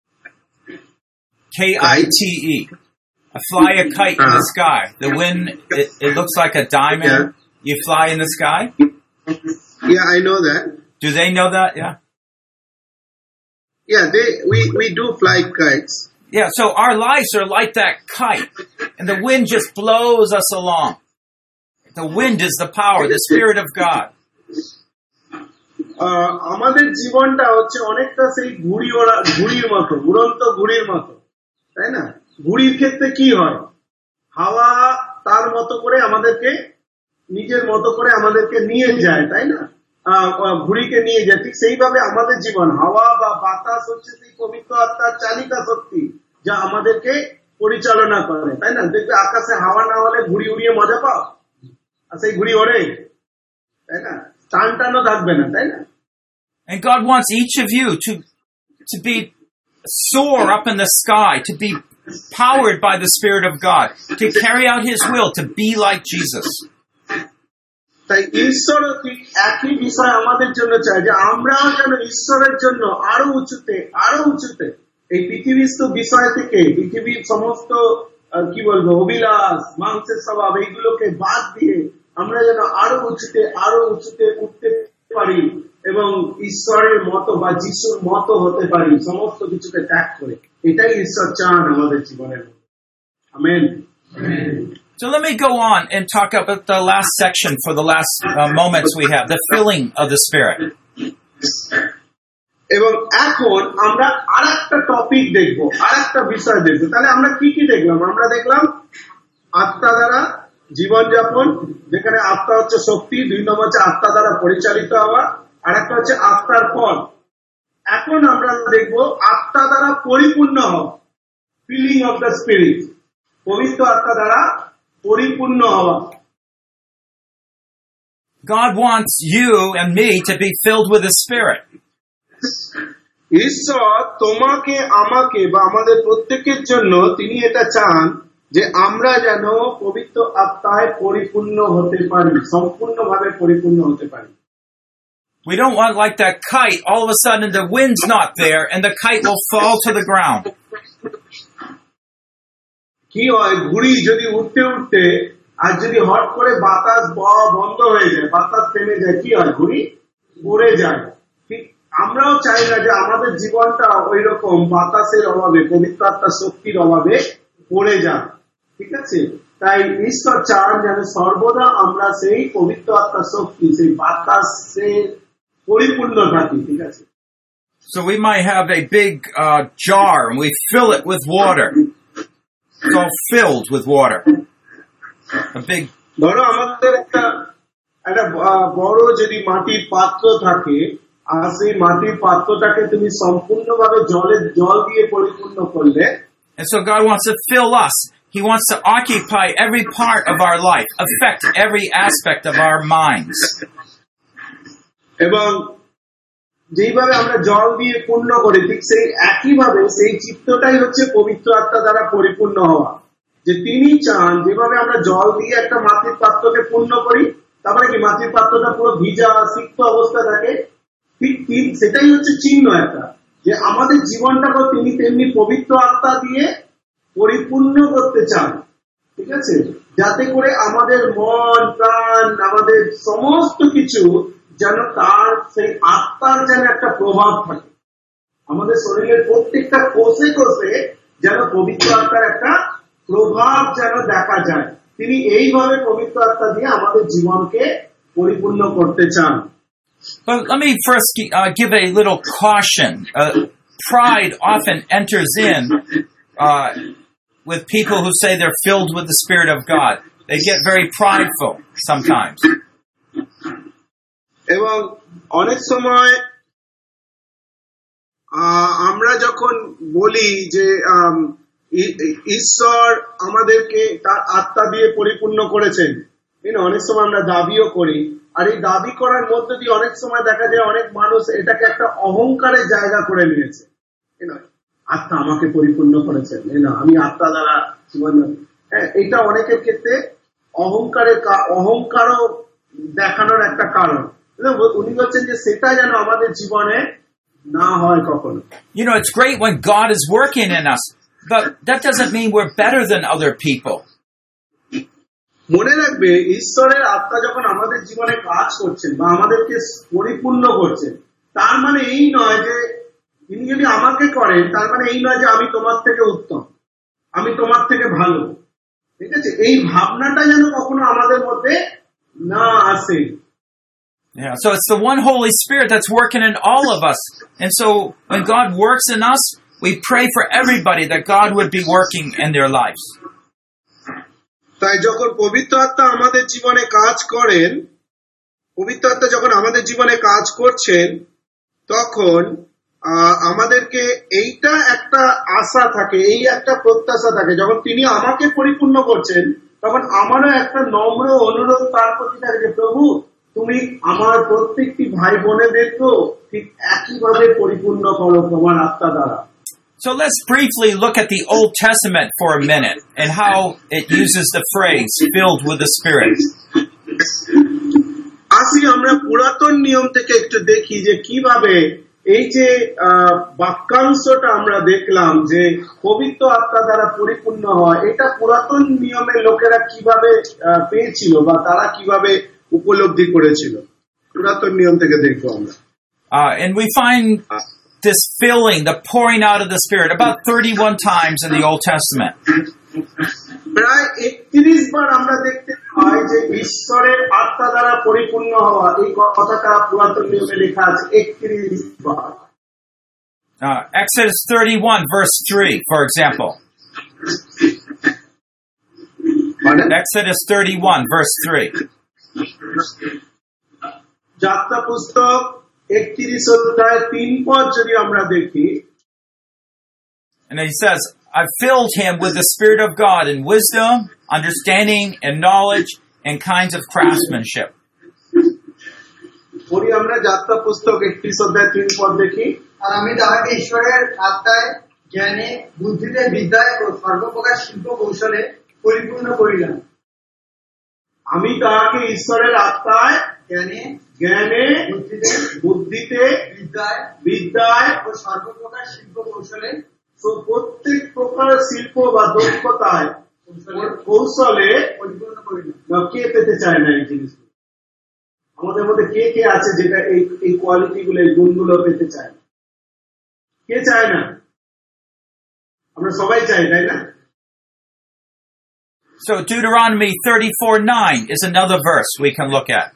K-I-T-E. Fly a kite in the sky. The wind, it looks like a diamond. Yeah. You fly in the sky? Yeah, I know that. Do they know that? Yeah. Yeah, we do fly kites. Yeah, so our lives are like that kite, and the wind just blows us along. The wind is the power, the Spirit of God. আমাদের জীবনটা হচ্ছে অনেকটা সেই ঘুড়ির মতো, উড়ন্ত ঘুড়ির মতো, তাই না? ঘুড়ির ক্ষেত্রে কি হয়? হাওয়া তার মতো করে আমাদেরকে, নিজের মতো করে আমাদেরকে নিয়ে যায়, তাই না? ঘুড়িকে নিয়ে যায়। ঠিক সেইভাবে আমাদের জীবন, হাওয়া বা বাতাস হচ্ছে সেই পবিত্র আত্মার চালিকা শক্তি, যা আমাদেরকে পরিচালনা করে, তাই না? দেখবে আকাশে হাওয়া না হলে ঘুড়ি উড়িয়ে মজা পাও, আর সেই ঘুড়ি ওড়ে, তাই না? টানটানো থাকবে না, তাই না? And God wants each of you to be soar up in the sky, to be powered by the Spirit of God, to carry out His will, to be like Jesus. তাই ঈশ্বর একই বিষয় আমাদের জন্য চায়, যে আমরা যেন ঈশ্বরের জন্য আরো উঁচুতে এই পৃথিবীস্থ বিষয় থেকে, পৃথিবীর সমস্ত কি বলবো অভিলাষ, মাংসের স্বভাব, এইগুলোকে বাদ দিয়ে আমরা যেন আরো উঁচুতে উঠতে পারি এবং ঈশ্বরের মতো বা যিশুর মতো হতে পারি, সমস্ত কিছুকে ত্যাগ করে। এটাই ঈশ্বর চান আমাদের জীবনের। Amen. So let me go on and talk about the last section for the last moments we have, the filling of the Spirit. এবং এখন আমরা আরেকটা টপিক দেখবো, আরেকটা বিষয় দেখবো। তাহলে আমরা কি দেখলাম? আমরা দেখলাম আত্মা দ্বারা জীবনযাপন, যেখানে আত্মা হচ্ছে শক্তি, 2 নম্বর হচ্ছে আত্মা দ্বারা পরিচালিত হওয়া, আর একটা হচ্ছে আত্মার ফল। এখন আমরা দেখব আত্মা দ্বারা পরিপূর্ণ হওয়া, ফিলিং অফ দ্য স্পিরিট, পবিত্র আত্মা দ্বারা পরিপূর্ণ হওয়া। God wants you and me to be filled with the Spirit. ঈশ্বর তোমাকে আমাকে বা আমাদের প্রত্যেকের জন্য তিনি এটা চান যে আমরা যেন পবিত্র আত্মায় পরিপূর্ণ হতে পারি, সম্পূর্ণভাবে পরিপূর্ণ হতে পারি। We don't want like that kite, all of a sudden the wind's not there and the kite will fall to the ground. কি হয়, ঘুড়ি যদি উঠতে উঠতে আর যদি হট করে বাতাস বন্ধ হয়ে যায়, বাতাস থেমে যায়, কি হয়, ঘুড়ি পড়ে যায়। ঠিক আমরাও চাই না যে আমাদের জীবনটা ওই রকম বাতাসের অভাবে, পবিত্র আত্মার শক্তির অভাবে পড়ে যায়। ঠিক আছে, তাই ঈশ্বর চান যেন সর্বদা আমরা সেই পবিত্র আত্মার শক্তি, সেই বাতাসে পরিপূর্ণ থাকি। ঠিক আছে, So we might have a big jar and we fill it with water. It's all filled with water. A big. ধরো আমাদের একটা বড় যদি মাটির পাত্র থাকে, আর সেই মাটির পাত্রটাকে তুমি সম্পূর্ণভাবে জল দিয়ে পরিপূর্ণ করলে, And so God wants to fill us. He wants to occupy every part of our life, affect every aspect of our minds. এবং যেইভাবে আমরা জল দিয়ে পূর্ণ করি, ঠিক সেই একইভাবে সেই চিত্তটাই হচ্ছে পবিত্র আত্মা দ্বারা পরিপূর্ণ হওয়া। যে তিনি চান যেভাবে আমরা জল দিয়ে একটা মাটির পাত্রকে পূর্ণ করি, তারপরে কি মাটির পাত্রটা পুরো ভিজা সিক্ত অবস্থা থাকে, ঠিক সেটাই হচ্ছে চিহ্ন একটা, যে আমাদের জীবনটাকে তিনি তেমনি পবিত্র আত্মা দিয়ে পরিপূর্ণ করতে চান। ঠিক আছে, যাতে করে আমাদের মন প্রাণ, আমাদের সমস্ত কিছু যেন তার সেই আত্মার যেন একটা প্রভাব থাকে, আমাদের শরীরের প্রত্যেকটা কোষে কোষে যেন পবিত্র আত্মার একটা প্রভাব যেন দেখা যায়। তিনি এইভাবে পবিত্র আত্মা দিয়ে আমাদের জীবনকে পরিপূর্ণ করতে চান। But let me first give a little caution. Pride often enters in with people who say they're filled with the Spirit of God. They get very prideful sometimes. এবং অনেক সময় আমরা যখন বলি যে ঈশ্বর আমাদেরকে তার আত্মা দিয়ে পরিপূর্ণ করেছেন, অনেক সময় আমরা দাবিও করি, আর এই দাবি করার মধ্যে দিয়ে অনেক সময় দেখা যায় অনেক মানুষ এটাকে একটা অহংকারের জায়গা করে নিয়েছে। আত্মা আমাকে পরিপূর্ণ করেছেন, আমি আত্মা দ্বারা জীবন। এটা অনেকের ক্ষেত্রে অহংকারও দেখানোর একটা কারণ। উনি বলছেন যে সেটা যেন আমাদের জীবনে না হয় কখনো। It's great when God is working in us, but that doesn't mean we're better than other people. মনে রাখবে, ঈশ্বরের আত্মা যখন আমাদের জীবনে কাজ করছেন বা আমাদেরকে পরিপূর্ণ করছেন, তার মানে এই নয় যে তিনি যদি আমাকে করেন, তার মানে এই নয় যে আমি তোমার থেকে উত্তম, আমি তোমার থেকে ভালো। ঠিক আছে, এই ভাবনাটা যেন কখনো আমাদের মধ্যে না আসে। Yeah, so it's the one Holy Spirit that's working in all of us. And so when God works in us, we pray for everybody that God would be working in their lives. তাই যখন পবিত্র আত্মা আমাদের জীবনে কাজ করেন, পবিত্র আত্মা যখন আমাদের জীবনে কাজ করছেন, তখন আমাদেরকে এইটা একটা আশা থাকে, এই একটা প্রত্যাশা থাকে, যখন তিনি আমাকে পরিপূর্ণ করছেন, তখন আমারও একটা নম্র অনুরোধ তার প্রতি থাকে যে প্রভু, তুমি আমার প্রত্যেকটি ভাই বোনেদেরকেও ঠিক একইভাবে পরিপূর্ণ করো তোমার আত্মা দ্বারা। So let's briefly look at the Old Testament for a minute and how it uses the phrase filled with the Spirit. আসি আমরা পুরাতন নিয়ম থেকে একটু দেখি যে কিভাবে এই যে বাক্যাংশটা আমরা দেখলাম যে পবিত্র আত্মা দ্বারা পরিপূর্ণ হয়, এটা পুরাতন নিয়মের লোকেরা কিভাবে পেয়েছিল বা তারা কিভাবে উপলব্ধি করেছিল, পুরাতন নিয়ম থেকে দেখবো আমরা। And we find this filling, the pouring out of the Spirit, about 31 times in the Old Testament. প্রায় 31 বার আমরা দেখতে পাই যে ঈশ্বরের আত্মা দ্বারা পরিপূর্ণ হওয়া, এই কথাটা পুরাতন নিয়মে লেখা আছে 31 বার। Exodus 31 verse 3, for example. Exodus 31, verse 3. যাত্রা পুস্তক 31 অধ্যায় 3 পদ যদি আমরা দেখি, And he says, I filled him with the Spirit of God in wisdom, understanding, and knowledge, and kinds of craftsmanship. পড়ি আমরা যাত্রা পুস্তক 31 অধ্যায় 3 পদ দেখি। আর আমি তাহাকে ঈশ্বরের আত্মায় জ্ঞানে বুদ্ধিতে বিদ্যায় ও সর্বপ্রকার শিল্প কৌশলে পরিপূর্ণ করিলাম। আমি তাহাকে ঈশ্বরের আত্মায় জ্ঞানে জ্ঞানে বুদ্ধিতে বিদ্যায় ও সর্বপ্রকার শিল্প কৌশলে, তো প্রত্যেক প্রকার শিল্প বা দক্ষতায় কৌশলে পরিপূর্ণ করিলাম। কে পেতে চায় না এই জিনিসগুলো? আমাদের মধ্যে কে কে আছে যেটা এই কোয়ালিটি গুলো, এই গুণগুলো পেতে চায়? কে চায় না? আমরা সবাই চাই, তাই না? So Deuteronomy 34:9 is another verse we can look at.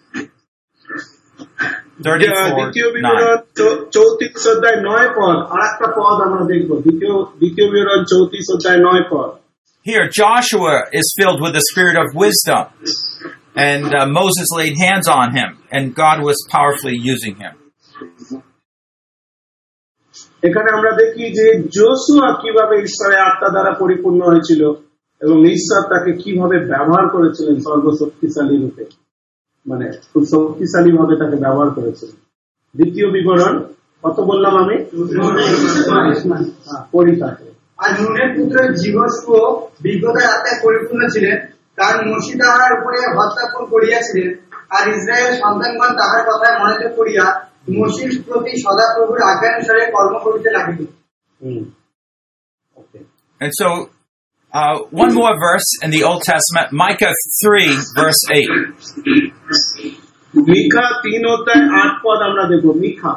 34:9. 34 অধ্যায় 9 পদ, আর একটা পদ আমরা দেখবো। দ্বিতীয় বিবরণ 34 অধ্যায় 9 পদ। Here, Joshua is filled with the spirit of wisdom, and Moses laid hands on him, and God was powerfully using him. এখানে আমরা দেখি যে যোশুয়া কিভাবে ঈশ্বরের আত্মা দ্বারা পরিপূর্ণ হয়েছিল এবং ঈশ্বর তাকে কিভাবে ব্যবহার করেছিলেন সর্বশক্তিশালী রূপে, মানে খুব শক্তিশালী ভাবে তাকে ব্যবহার করেছিলেন। দ্বিতীয় বিবরণ কত বললাম আমি? পড়ি তাকে। আর নুনের পুত্র জীবস্ব বিজ্ঞতার আত্মায় পরিপূর্ণ ছিলেন, কারণ মসি তাহার উপরে হত্যাপন করিয়াছিলেন, আর ইসরায়েল সন্তানগণ তাহার কথায় মনোযোগ করিয়া মসির প্রতি সদাপ্রভুর আজ্ঞানুসারে কর্ম করিতে লাগিল। And so, one more verse in the Old Testament, Micah 3, verse 8. মিখা 3 অধ্যায় 8 পদ আমরা দেখব। মিখা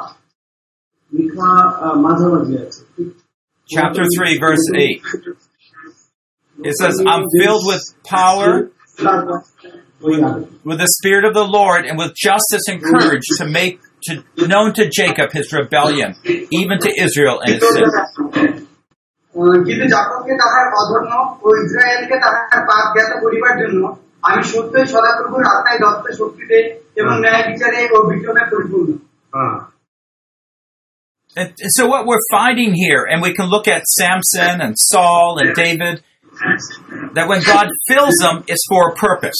মাঝামাঝি আছে। Chapter 3, verse 8. It says, I'm filled with power, with the Spirit of the Lord, and with justice and courage to make known to Jacob his rebellion, even to Israel and his sin. কিন্তু যাকবকে তাহার অধর্ম ও ইসরায়েলকে তাহার পাপ জ্ঞাত করিবার জন্য আমি সত্যই সদাপ্রভুর আত্মায় দত্ত শক্তিতে এবং ন্যায় বিচারে ও বিক্রমে পরিপূর্ণ। And so what we're finding here, and we can look at Samson and Saul and David, that when God fills them, it's for a purpose.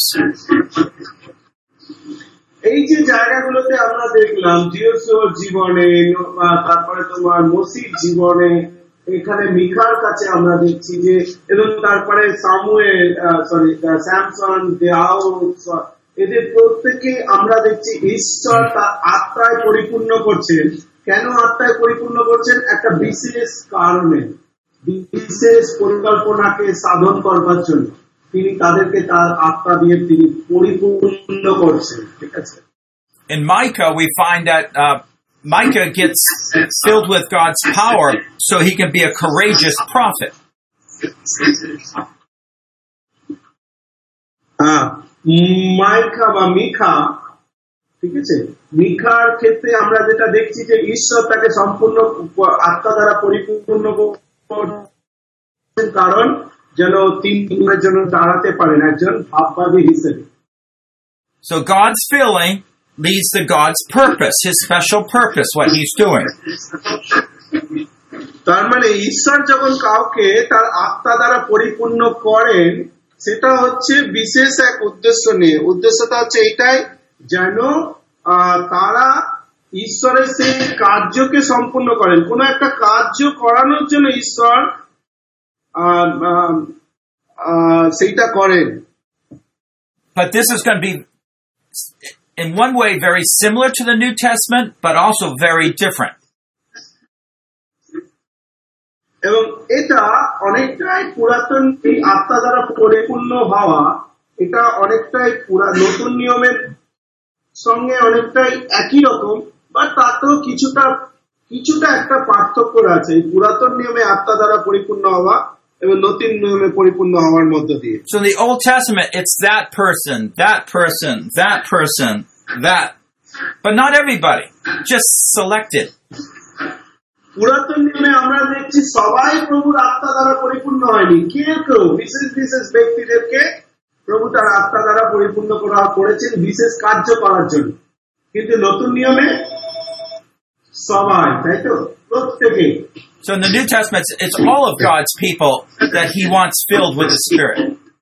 এই যে জায়গাগুলোতে আমরা দেখলাম জিওসুয়ার জীবনে, তারপরে তোমার মসির জীবনে, এখানে মিখার কাছে আমরা দেখছি যে, এবং তারপরে স্যামসন, এদের প্রত্যেকে আমরা দেখছি ঈশ্বর তার আত্মায় পরিপূর্ণ করছেন। কেন আত্মায় পরিপূর্ণ করছেন? একটা বিশেষ কারণে, বিশেষ পরিকল্পনাকে সাধন করবার জন্য তিনি তাদেরকে তার আত্মা দিয়ে তিনি পরিপূর্ণ করছেন। ঠিক আছে? In Micah, we find that Micah gets filled with God's power so he can be a courageous prophet. মাইকা বা মিখা, ঠিক আছে, মিখার ক্ষেত্রে আমরা যেটা দেখছি যে ঈশ্বর তাকে সম্পূর্ণ আত্মা দ্বারা পরিপূর্ণ করছেন, কারণ যেন তিন গুণের জন্য দাঁড়াতে পারেন একজন ভাববাদী হিসেবে। So God's filling leads to God's purpose, his special purpose, what he's doing. তার মানে ঈশ্বর যখন কাউকে তার আত্মা দ্বারা পরিপূর্ণ করেন, সেটা হচ্ছে বিশেষ এক উদ্দেশ্য নিয়ে। উদ্দেশ্যটা হচ্ছে এটাই, যেন তারা ঈশ্বরের সেই কার্যকে সম্পূর্ণ করেন। কোন একটা কার্য করানোর জন্য ঈশ্বর সেইটা করেন। But this is going to be, in one way, very similar to the New Testament, but also very different. এবং এটা অনেকটাই পুরাতন, এই আত্মা দ্বারা পরিপূর্ণ হওয়া, এটা অনেকটাই নতুন নিয়মের সঙ্গে অনেকটাই একই রকম, বা তাতেও কিছুটা একটা পার্থক্য আছে পুরাতন নিয়মে আত্মা দ্বারা পরিপূর্ণ হওয়া এবং নতুন নিয়মে পরিপূর্ণ হওয়ার মধ্য দিয়ে। So in the Old Testament, it's that person, that person, that person, that, but not everybody, just selected. পুরাতন নিয়মে আমরা দেখছি সবাই প্রভুর আত্মা দ্বারা পরিপূর্ণ হয়নি, কেউ বিশেষ বিশেষ ব্যক্তিদেরকে প্রভু তার আত্মা দ্বারা পরিপূর্ণ করেছেন বিশেষ কার্য করার জন্য। কিন্তু নতুন নিয়মে সবাই, তাই তো, প্রত্যেকে। So in the New Testament, it's all of God's people that he wants filled with the Spirit.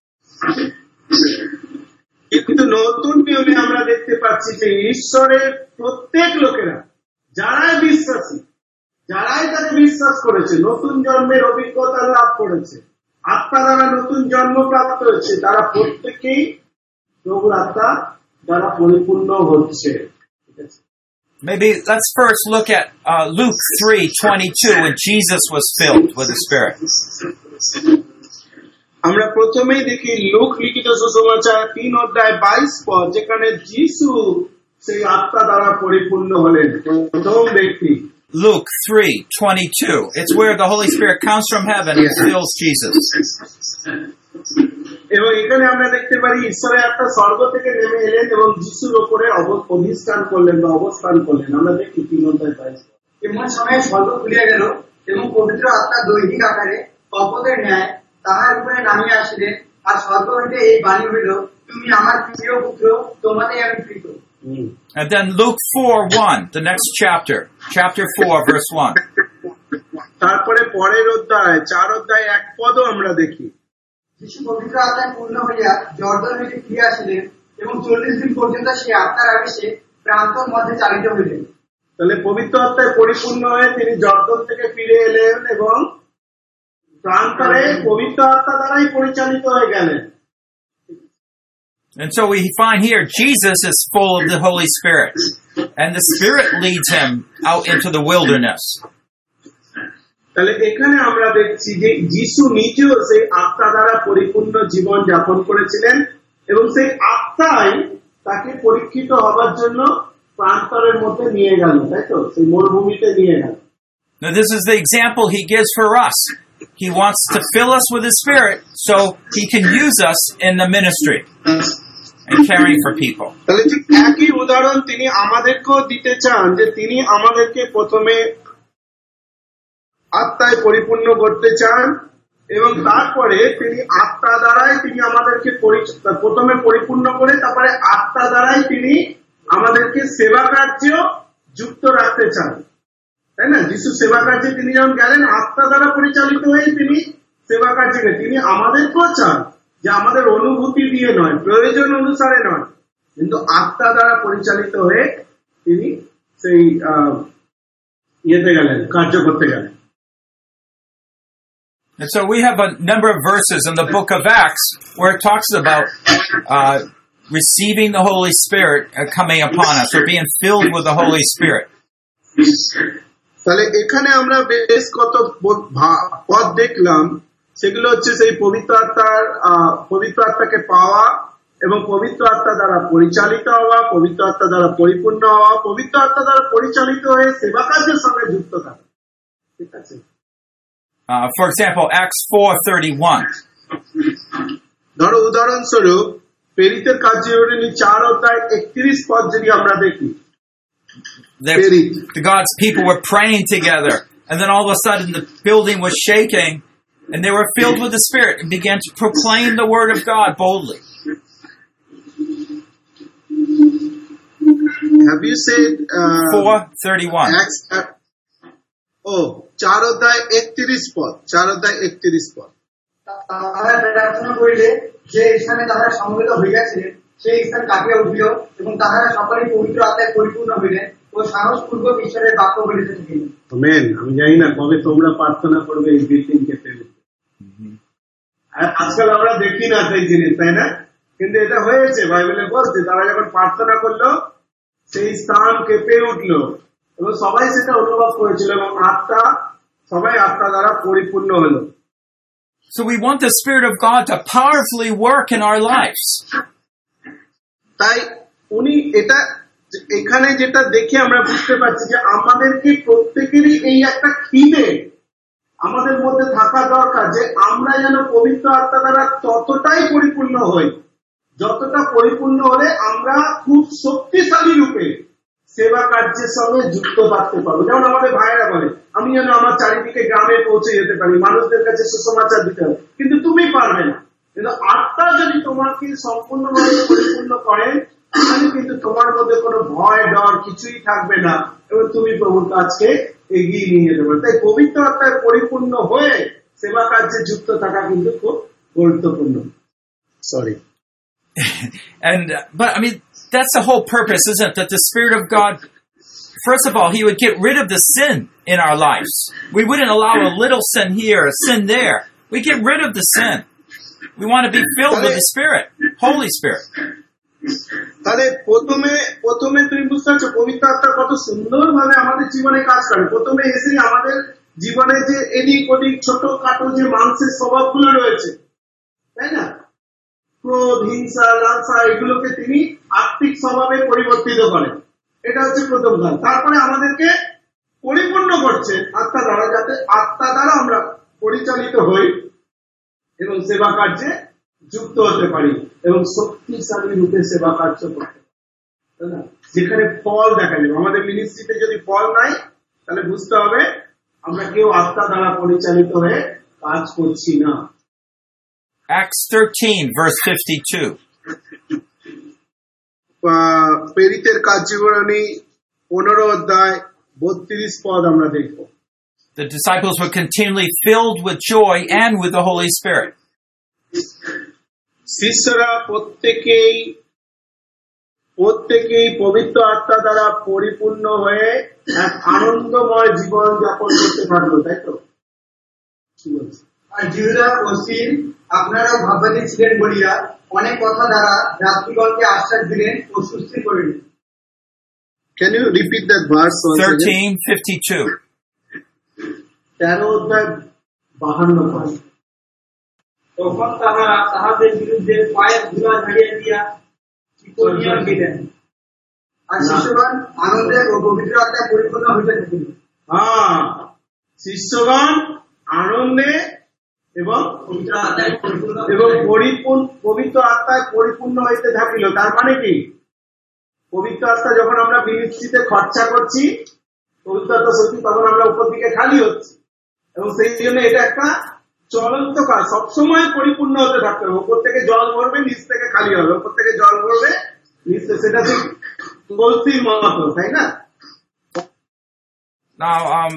কিন্তু নতুন নিয়মে আমরা দেখতে পাচ্ছি যে ঈশ্বরের প্রত্যেক লোকেরা, যারাই বিশ্বাসী, যারাই তাকে বিশ্বাস করেছে, নতুন জন্মের অভিজ্ঞতা লাভ করেছে, আত্মা দ্বারা নতুন জন্ম প্রাপ্ত হচ্ছে, তারা প্রত্যেকেই প্রভুর আত্মা দ্বারা পরিপূর্ণ হচ্ছে। Maybe let's first look at Luke 3:22 when Jesus was filled with the Spirit. আমরা প্রথমেই দেখি লুক লিখিত সুসমাচার 3:22 যেখানে যিশু সেই আত্মা দ্বারা পরিপূর্ণ হলেন, প্রথম ব্যক্তি। Luke 3:22. It's where the Holy Spirit comes from heaven and fills Jesus. এবং এখানে আমরা দেখতে পারি ঈশ্বরের আত্মা স্বর্গ থেকে নেমে এলেন এবং যিশুর উপরে অধিষ্ঠান করলেন বা অবস্থান করলেন। আমরা দেখি 3:22। এমন সময় স্বর্গ খুলিয়া গেল এবং পবিত্র আত্মা দৈহিক আকারে কপতের ন্যায় তাহার উপরে নামিয়া আসিলেন, আর স্বর্গ হইতে এই বাণী হইল, তুমি আমার প্রিয় পুত্র, তোমাতেই আমি প্রীত। And then Luke 4:1, the next chapter 4, verse 1. তারপরে পরের অধ্যায় 4:1 আমরা দেখি, যিশু পবিত্র আত্মায় পূর্ণ হইয়া জর্দান হইতে ফিরে আসিলেন এবং 40 দিন পর্যন্ত সেই আত্মার আবেশে প্রান্তর মধ্যে চালিত হইলেন। তাহলে পবিত্র আত্মায় পরিপূর্ণ হয়ে তিনি জর্দান থেকে ফিরে এলেন এবং প্রান্তরে পবিত্র আত্মা দ্বারাই পরিচালিত হয়ে গেলেন। And so we find here Jesus is full of the Holy Spirit, and the Spirit leads him out into the wilderness. তাহলে এখানে আমরা দেখছি যে যিশু নিজেও সেই আত্মা দ্বারা পরিপূর্ণ জীবন যাপন করেছিলেন এবং সেই আত্মাই তাকে পরীক্ষিত হবার জন্য প্রান্তরের মধ্যে নিয়ে গেল, তাই তো, সেই মরুভূমিতে নিয়ে গেল। Now this is the example he gives for us. He wants to fill us with his Spirit so he can use us in the ministry and caring for people. তাহলে ঠিক একই উদাহরণ তিনি আমাদেরকেও দিতে চান যে তিনি আমাদেরকে প্রথমে আত্মায় পরিপূর্ণ করতে চান এবং তারপরে তিনি আত্মা দ্বারাই তিনি আমাদেরকে প্রথমে পরিপূর্ণ করে তারপরে আত্মা দ্বারাই তিনি আমাদেরকে সেবা কার্যে যুক্ত রাখতে চান, তাই না? যিশু সেবা কার্যে তিনি যখন গেলেন আত্মা দ্বারা পরিচালিত হয়ে তিনি সেবা কার্যে গেলেন। তিনি আমাদেরকেও চান যে আমাদের অনুভূতি দিয়ে নয়, প্রয়োজন অনুসারে নয়, কিন্তু আত্মা দ্বারা পরিচালিত হয়ে তিনি সেই ইয়েতে গেলেন, কার্য করতে গেলেন। And so we have a number of verses in the book of Acts where it talks about receiving the Holy Spirit coming upon us, or being filled with the Holy Spirit. তাহলে এখানে আমরা বেশ কত পদ দেখলাম, সেগুলো হচ্ছে সেই পবিত্র আত্মাকে পাওয়া এবং পবিত্র আত্মা দ্বারা পরিচালিত হওয়া, পবিত্র আত্মা দ্বারা পরিপূর্ণ হওয়া, পবিত্র আত্মা দ্বারা পরিচালিত হয়ে সেবা কার্যের সঙ্গে যুক্ত থাকা। ঠিক আছে? For example, Acts 4:31. ধরো উদাহরণস্বরূপ প্রেরিতের কার্যবিবরণী 4:31 যদি আমরা দেখি, The God's people were praying together, and then all of a sudden the building was shaking, and they were filled with the Spirit and began to proclaim the word of God boldly. Have you said 4:31? Acts 4:31 তাহারা প্রার্থনা করিলে যে স্থানে তাহারা সমবেত হইয়াছিলেন সেই স্থান কাঁপিয়া উঠিল এবং তাহারা সকলেই পবিত্র আত্মায় পরিপূর্ণ হইলেন ও সাহসপূর্বক ঈশ্বরের বাক্য বলিতে থাকিলেন। আমেন। আমি জানি না কবে তোমরা প্রার্থনা করবে এই বিল্ডিং কে পেতে। আজকাল আমরা দেখি না সেই জিনিস, তাই না? কিন্তু এটা হয়েছে, বাইবেলে বলছে তারা যখন প্রার্থনা করলো সেই স্থান কেঁপে উঠলো এবং সবাই সেটা অনুভব করেছিল এবং সবাই আত্মা দ্বারা পরিপূর্ণ হলো। So we want the Spirit of God to powerfully work in our lives. তাই উনি এখানে যেটা দেখে আমরা বুঝতে পারছি যে আমাদেরকে প্রত্যেকেরই এই একটা খিদে আমাদের মধ্যে থাকা দরকার যে আমরা যেন পবিত্র আত্মা দ্বারা ততটাই পরিপূর্ণ হই, যতটা পরিপূর্ণ হলে আমরা খুব শক্তিশালী রূপে সেবা কার্যের সঙ্গে যুক্ত থাকতে পারবো। যেমন আমাদের ভাইয়েরা বলে, আমি যেন আমার চারিদিকে গ্রামে পৌঁছে যেতে পারি, মানুষদের কাছে সুসমাচার দিতে হবে, কিন্তু তুমি পারবে না। কিন্তু আত্মা যদি তোমাকে সম্পূর্ণভাবে পরিপূর্ণ করেন, তাহলে কিন্তু তোমার মধ্যে কোনো ভয় ডর কিছুই থাকবে না এবং তুমি প্রভুর কাজকে এগিয়ে নিয়ে যেতে পারবে। তাই পবিত্র আত্মায় পরিপূর্ণ হয়ে সেবা কার্যে যুক্ত থাকা কিন্তু খুব গুরুত্বপূর্ণ। Sorry. But I mean, that's the whole purpose, isn't it? That the Spirit of God, first of all, He would get rid of the sin in our lives. We wouldn't allow a little sin here, a sin there. We get rid of the sin. We want to be filled with the Spirit, Holy Spirit. তাহলে প্রথমে তুমি বুঝতে পারছো পবিত্র আত্মা কত সুন্দর ভাবে আমাদের জীবনে কাজ করে। প্রথমে এসে আমাদের জীবনে যে এদিক ওদিক ছোট খাটো যে মাংসের স্বভাবগুলো রয়েছে, তাই না, ক্রোধ, হিংসা, লালসা, এগুলোকে তিনি আত্মিক স্বভাবে পরিবর্তিত করেন। এটা হচ্ছে প্রথম কাজ। তারপরে আমাদেরকে পরিপূর্ণ করছেন আত্মা দ্বারা, যাতে আত্মা দ্বারা আমরা পরিচালিত হই এবং সেবা কার্যে যুক্ত হতে পারি এবং শক্তিশালী রূপে সেবা কার্য করতে পারি, তাই না, যেখানে ফল দেখা যাবে। আমাদের মিনিস্ট্রিতে যদি ফল নাই, তাহলে বুঝতে হবে আমরা কেউ আত্মা দ্বারা পরিচালিত হয়ে কাজ করছি না। Acts 13, verse 52. প্রেরিতের কার্যবিবরণী 15 অধ্যায় 32 পদ আমরা দেখব। The disciples were continually filled with joy and with the Holy Spirit. শিষ্যরা প্রত্যেকেই পবিত্র আত্মা দ্বারা পরিপূর্ণ হয়ে এক আনন্দময় জীবন যাপন করতে পারলো, তাই তো? কি বলছে? আর জিহুদা ও সিল আপনারা ভাববাদী ছিলেন বলিয়া অনেক কথা দ্বারা যাত্রীগণকে আশ্বাস দিলেন ও সুস্থির করিলেন। Can you repeat that verse? 13:52. 13 অধ্যায় 52 পদ। তখন তাহারা তাহাদের বিরুদ্ধে পায়ের ধুলা ঝাড়িয়া দিয়া চিকনিয়া দিলেন, আর শিষ্যগণ আনন্দে ও পবিত্র আত্মায় পরিপূর্ণ হইতে থাকিল। শিষ্যগণ আনন্দে এবং পবিত্র আত্মায় পরিপূর্ণ পবিত্র আত্মায় পরিপূর্ণ হইতে থাকিল। তার মানে কি? পবিত্র আত্মা যখন আমরা মিনিস্ট্রিতে খরচা করছি, পবিত্র আত্মা শক্তি, তখন আমরা উপর দিকে খালি হচ্ছি এবং সেই জন্য এটা একটা চলন্ত কাজ, সবসময় পরিপূর্ণ হতে থাকতে হবে। উপর থেকে জল ভরবে, নিচ থেকে খালি হবে, উপর থেকে জল ভরবে, নিচ থেকে, সেটা ঠিক গলতির মতো, তাই না? Now,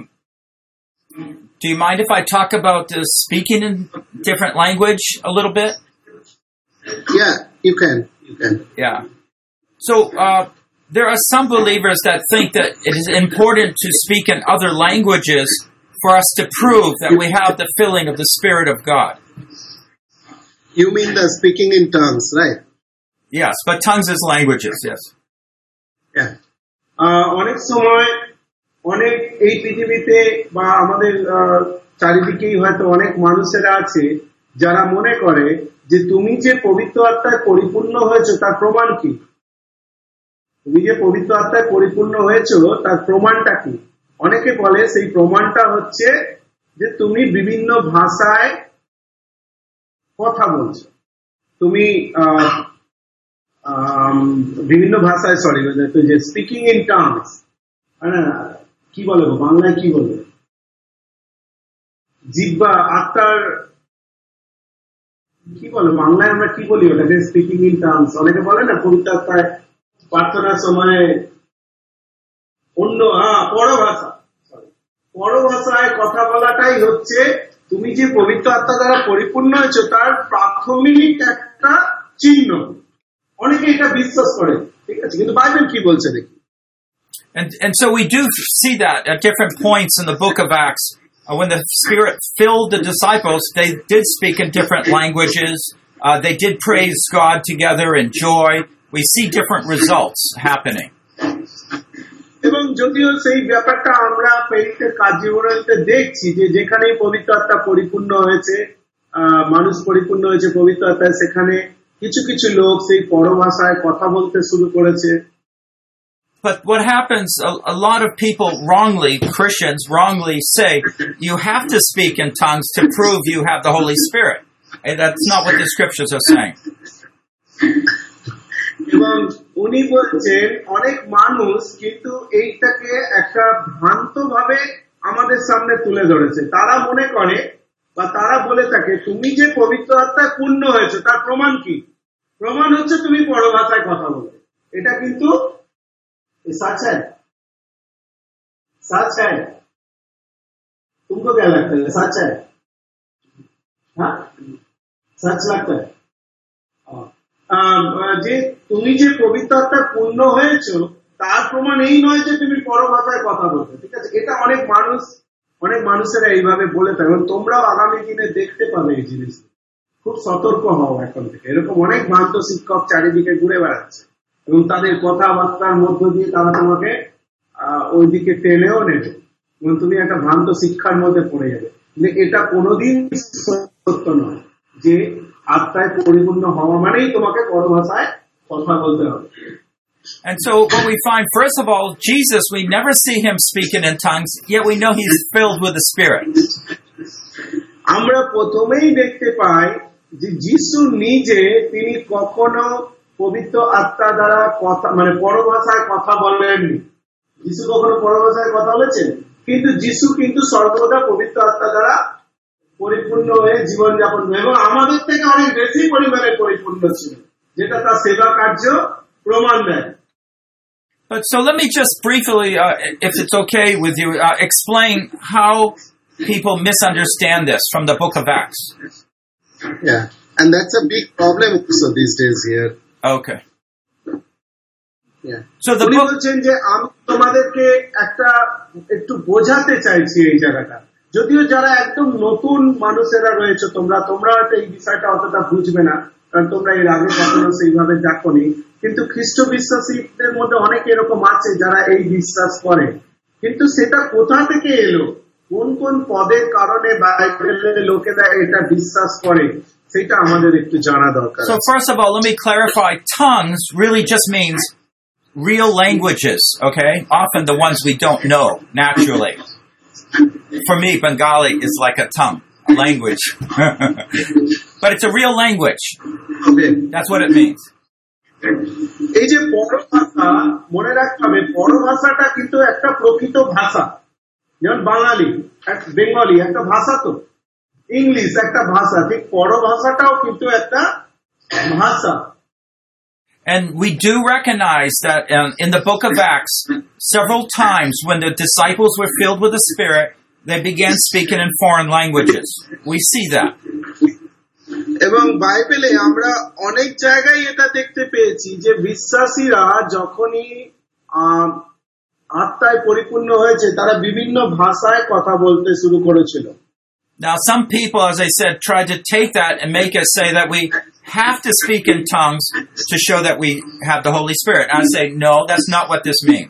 do you mind if I talk about speaking in different language a little bit? Yeah, you can. Yeah. So, there are some believers that think that it is important to speak in other languages for us to prove that we have the filling of the Spirit of God. You mean the speaking in tongues, right? Yes, but tongues is languages, yes. Yeah. অনেক সময় এই পৃথিবীতে বা আমাদের চারিদিকেই হয়তো অনেক মানুষেরা আছে যারা মনে করে যে তুমি যে পবিত্র আত্মায় পরিপূর্ণ হয়েছো তার প্রমাণ কি? তুমি যে পবিত্র আত্মায় পরিপূর্ণ হয়েছো তার প্রমাণটা কি? অনেকে বলে সেই প্রমাণটা হচ্ছে যে তুমি বিভিন্ন ভাষায় কথা বলছো, তুমি বিভিন্ন ভাষায় যে স্পিকিং ইন টার্মস, কি বলে বাংলায়, কি বলে, জিহ্বা আত্মার, কি বলে বাংলায় আমরা কি বলি ওটাকে? Speaking in terms. অনেকে বলে না পবিত্র আত্মায় প্রার্থনার সময় অন্য পরভাষায় কথা বলাটাই হচ্ছে তুমি যে পবিত্র আত্মা দ্বারা পরিপূর্ণ হয়েছে তার প্রাথমিক একটা চিহ্ন। অনেকে এটা বিশ্বাস করে, ঠিক আছে, কিন্তু বাইবেল কি বলছে দেখি। And so we do see that at different points in the book of Acts. When the Spirit filled the disciples, they did speak in different languages. They did praise God together in joy. We see different results happening. এবং যদিও সেই ব্যাপারটা আমরা প্রেরিতের কার্যবিবরণীতে দেখছি যে যেখানেই পবিত্র আত্মা পরিপূর্ণ হয়েছে, মানুষ পরিপূর্ণ হয়েছে পবিত্র আত্মায়, সেখানে কিছু কিছু লোক সেই পরভাষায় কথা বলতে শুরু করেছে। But what happens, a lot of people Christians wrongly say, you have to speak in tongues to prove you have the Holy Spirit. And that's not what the scriptures are saying. এবং উনি বলছেন অনেক মানুষ কিন্তু এইটাকে একটা ভ্রান্ত ভাবে আমাদের সামনে তুলে ধরেছে। তারা মনে করে বা তারা বলে থাকে তুমি যে পবিত্র আত্মায় পূর্ণ হয়েছে তার প্রমাণ কি? প্রমাণ হচ্ছে তুমি পরভাষায় কথা বলো। এটা কিন্তু सच है, सच है। तुमको क्या लगता है? सच है? हाँ, सच लगता है। যে তুমি যে পবিত্র আত্মায় পূর্ণ হয়েছো তার প্রমাণ এই নয় যে তুমি পরভাষায় কথা বলবে, ঠিক আছে? এটা অনেক মানুষেরা এইভাবে বলে থাকে এবং তোমরাও আগামী দিনে দেখতে পাবে এই জিনিস। খুব সতর্ক হও এখন থেকে। এরকম অনেক ভ্রান্ত শিক্ষক চারিদিকে ঘুরে বেড়াচ্ছে এবং তাদের কথাবার্তার মধ্য দিয়ে তারা তোমাকে ওইদিকে টেনেও নেবে এবং তুমি একটা ভ্রান্ত শিক্ষার মধ্যে পড়ে যাবে। কিন্তু এটা কোনোদিন সত্য নয় যে আত্মায় পরিপূর্ণ হওয়া মানেই তোমাকে পরভাষায় কথা বলতে হবে। And so what we find, first of all, Jesus, we never see him speaking in tongues, yet we know he's filled with the Spirit. আমরা প্রথমেই দেখতে পাই যে যিশু নিজে তিনি কখনো পবিত্র আত্মা দ্বারা কথা মানে পরভাষায় কথা বলেননি। যিশু কখনো পরভাষায় কথা বলেছেন, কিন্তু যিশু কিন্তু সর্বদা পবিত্র আত্মা দ্বারা পরিপূর্ণ হয়ে জীবনযাপন করে এবং আমাদের থেকে অনেক বেশি পরিমাণে পরিপূর্ণ ছিল, যেটা তার সেবা কার্য প্রমাণ দেয়। But so let me just briefly, if it's okay with you, explain how people misunderstand this from the book of Acts. Yeah, and that's a big problem also these days here. Okay. Yeah. So the উনি book, বলছেন যে আমি তোমাদেরকে একটু বোঝাতে চাইছি এই জায়গাটা, যদিও যারা একদম নতুন মানুষেরা রয়েছে তোমরা হয়তো এই বিষয়টা অতটা বুঝবে না, কারণ তোমরা এর আগে কখনো সেইভাবে দেখোনি, কিন্তু খ্রিস্ট বিশ্বাসীদের মধ্যে অনেক এরকম আছে যারা এই বিশ্বাস করে, কিন্তু সেটা কোথা থেকে এলো, কোন কোন পদের কারণে বাইবেলের লোকেরা এটা বিশ্বাস করে, সেটা আমাদের একটু জানা দরকার। so first of all, let me clarify, tongues really just means real languages, okay? Often the ones we don't know naturally. For me, Bengali is like a tongue, a language. But it's a real language. That's what it means. এই যে পরভাষা, মনে রাখতে হবে পরভাষাটা কিন্তু একটা প্রকৃত ভাষা। যেমন বেঙ্গলি একটা ভাষা, তো ইংলিশ একটা ভাষা, ঠিক পরভাষাটাও কিন্তু একটা ভাষা। And we do recognize that in the book of Acts, several times when the disciples were filled with the Spirit, they began speaking in foreign languages. We see that. এবং বাইবেলে আমরা অনেক জায়গায় এটা দেখতে পেয়েছি যে বিশ্বাসীরা যখনই আত্মায় পরিপূর্ণ হয়েছে তারা বিভিন্ন ভাষায় কথা বলতে শুরু করেছিল। Now, some people, as I said, try to take that and make us say that we have to speak in tongues to show that we have the Holy Spirit. I say, no, that's not what this means.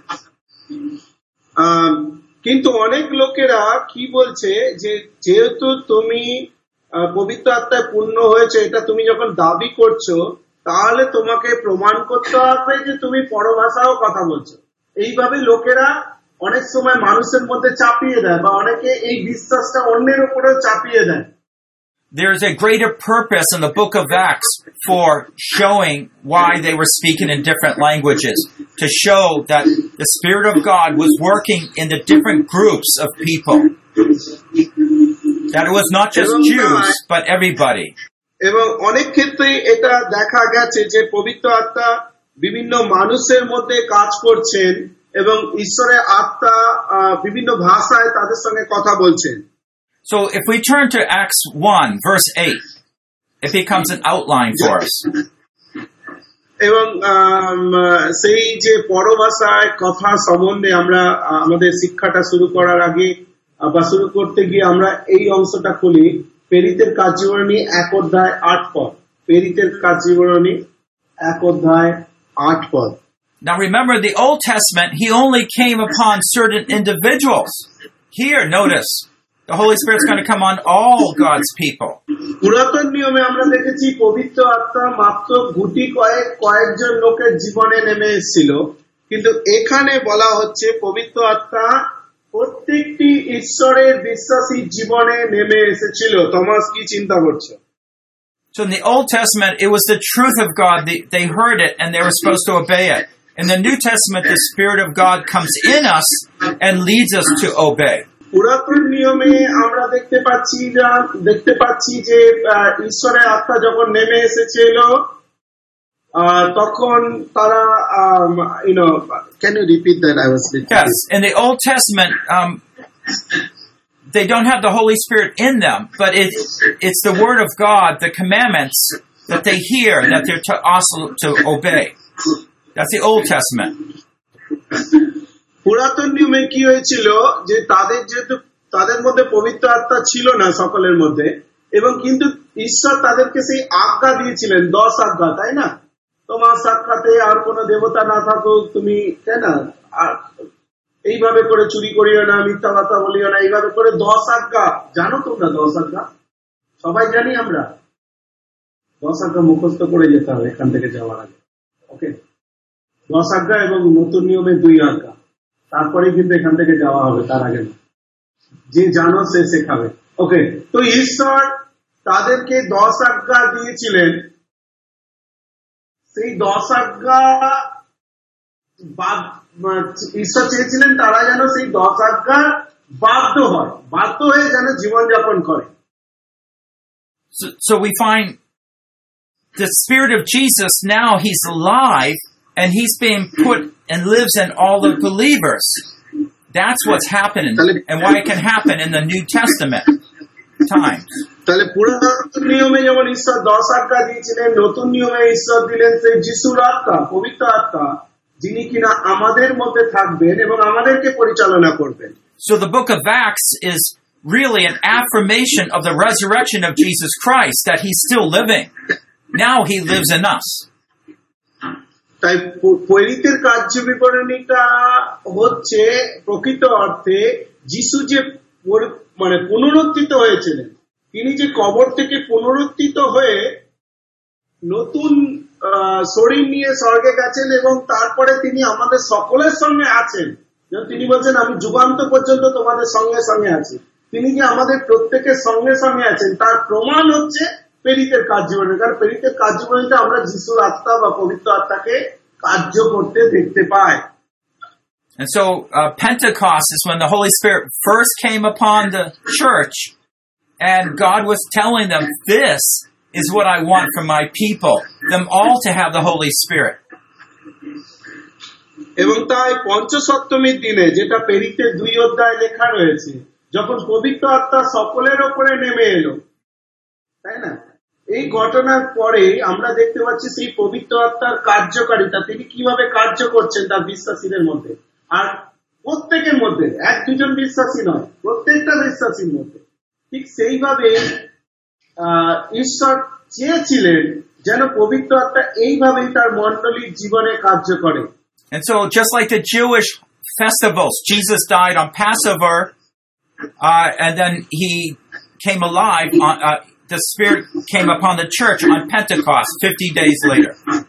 কিন্তু অনেক লোকেরা কি বলছে যে যেহেতু তুমি পবিত্র আত্মায় পূর্ণ হয়েছে, এটা তুমি যখন দাবি করছো তাহলে তোমাকে প্রমাণ করতে হবে যে তুমি পরভাষাও কথা বলছো। এইভাবে লোকেরা অনেক সময় মানুষের মধ্যে চাপিয়ে দেয় বা অনেকে এই বিশ্বাসটা অন্যের উপরেও চাপিয়ে দেয়। There's a greater purpose in the book of Acts for showing why they were speaking in different languages, to show that the Spirit of God was working in the different groups of people. That it was not just Jews, but everybody. এবং অনেক ক্ষেত্রে এটা দেখা গেছে যে পবিত্র আত্মা বিভিন্ন মানুষের মধ্যে কাজ করছেন এবং ঈশ্বরের আত্মা বিভিন্ন ভাষায় তাদের সঙ্গে কথা বলছেন। So if we turn to Acts 1, verse 8, it becomes an outline for us. এবং সেই যে পরভাষায় কথা সম্বন্ধে আমরা আমাদের শিক্ষাটা শুরু করার আগে বা শুরু করতে গিয়ে আমরা এই অংশটা খুলি, প্রেরিতের কার্যবিবরণী 1 অধ্যায় 8 পদ। প্রেরিতের কার্যবিবরণী 1 অধ্যায় 8 পদ। Now remember, the Old Testament, he only came upon certain individuals. Here, notice, the Holy Spirit's going to come on all God's people. পুরাতন নিয়মে আমরা দেখেছি পবিত্র আত্মা মাত্র কয়েকজন লোকের জীবনে নেমে এসেছিল, কিন্তু এখানে বলা হচ্ছে পবিত্র আত্মা প্রত্যেকটি ঈশ্বরের বিশ্বাসী জীবনে নেমে এসেছিল। তোমাস কি চিন্তা করছো? So in the Old Testament, it was the truth of God. They heard it and they were supposed to obey it. In the New Testament, the Spirit of God comes in us and leads us to obey. পুরাতন নিয়মে আমরা দেখতে পাচ্ছি যে ঈশ্বরের আত্মা যখন নেমে এসেছিল তখন তারা Can you repeat that? I was Yes, in the Old Testament, they don't have the Holy Spirit in them, but it's the Word of God, the commandments that they hear, that they're also to obey. That's the Old Testament. পুরাতন নিয়মে কি হয়েছিল যে তাদের মধ্যে পবিত্র আত্মা ছিল না সকলের মধ্যে, এবং কিন্তু ঈশ্বর তাদেরকে সেই আজ্ঞা দিয়েছিলেন, 10 আজ্ঞা, তাই না? তোমার সাক্ষাতে আর কোনো দেবতা না থাকুক, তুমি, তাই না, এইভাবে করে চুরি করিও না, মিথ্যা কথা বলিও না, এইভাবে করে 10 আজ্ঞা। জানো তোমরা 10 আজ্ঞা? সবাই জানি আমরা। 10 আজ্ঞা মুখস্থ করে যেতে হবে এখান থেকে যাওয়ার আগে। ওকে, 10 আজ্ঞা এবং নতুন নিয়মে 2 আজ্ঞা, তারপরে কিন্তু এখান থেকে যাওয়া হবে, তার আগে না। যে জানো সে শেখাবে। ওকে, তো ঈশ্বর তাদেরকে 10 আজ্ঞা দিয়েছিলেন। সেই 10 আজ্ঞা ঈশ্বর চেয়েছিলেন তারা যেন সেই 10 আজ্ঞা বাধ্য হয়ে যেন জীবনযাপন করে। So we find the Spirit of Jesus now, He's alive and He's being put and lives in all the believers. That's what's happening and why it can happen in the New Testament times. তাহলে পুরাতন নিয়মে যেমন ঈশ্বর 10 আজ্ঞা দিয়েছিলেন, নতুন নিয়মে ঈশ্বর দিলেন সেই যিশুর আত্মা, পবিত্র আত্মা, যিনি কিনা আমাদের মধ্যে থাকবেন এবং আমাদেরকে পরিচালনা করবেন। So the book of Acts is really an affirmation of the resurrection of Jesus Christ, that He's still living. Now He lives in us. তাই প্রেরিতের কার্য বিবরণীটা হচ্ছে প্রকৃত অর্থে যিশু যে পুনরুত্থিত হয়েছিলেন, তিনি যে কবর থেকে পুনরুত্থিত হয়ে নতুন শরীর নিয়ে স্বর্গে গেছেন এবং তারপরে তিনি আমাদের সকলের সঙ্গে আছেন। তিনি বলছেন, আমি যুগান্ত পর্যন্ত তোমাদের সঙ্গে সঙ্গে আছি। তিনি যে আমাদের প্রত্যেকের সঙ্গে সঙ্গে আছেন তার প্রমাণ হচ্ছে প্রেরিতের কার্যবিবরণী। কারণ প্রেরিতের কার্যবিবরণীতে আমরা যিশুর আত্মা বা পবিত্র আত্মাকে কার্য করতে দেখতে পাই। And so Pentecost is when the Holy Spirit first came upon the church, and God was telling them, this is what I want from my people, them all to have the Holy Spirit. এবং তাই পঞ্চসপ্তমীর দিনে, যেটা প্রেরিতের 2 অধ্যায়ে লেখা রয়েছে, যখন পবিত্র আত্মা সকলের ওপরে নেমে এলো, তাই না, এই ঘটনার পরে আমরা দেখতে পাচ্ছি সেই পবিত্র আত্মার কার্যকারিতা, তিনি কিভাবে কার্য করছেন তার বিশ্বাসীদের মধ্যে। আর প্রত্যেকের মধ্যে, 1-2 বিশ্বাসী নয়, প্রত্যেকটা বিশ্বাসীর মধ্যে। ঠিক সেইভাবে ঈশ্বর চেয়েছিলেন যেন পবিত্র আত্মা এইভাবেই তার মণ্ডলীর জীবনে কার্য করে। And so just like the Jewish festivals, Jesus died on Passover, and then He came alive on the Spirit came upon the church on Pentecost 50 days later.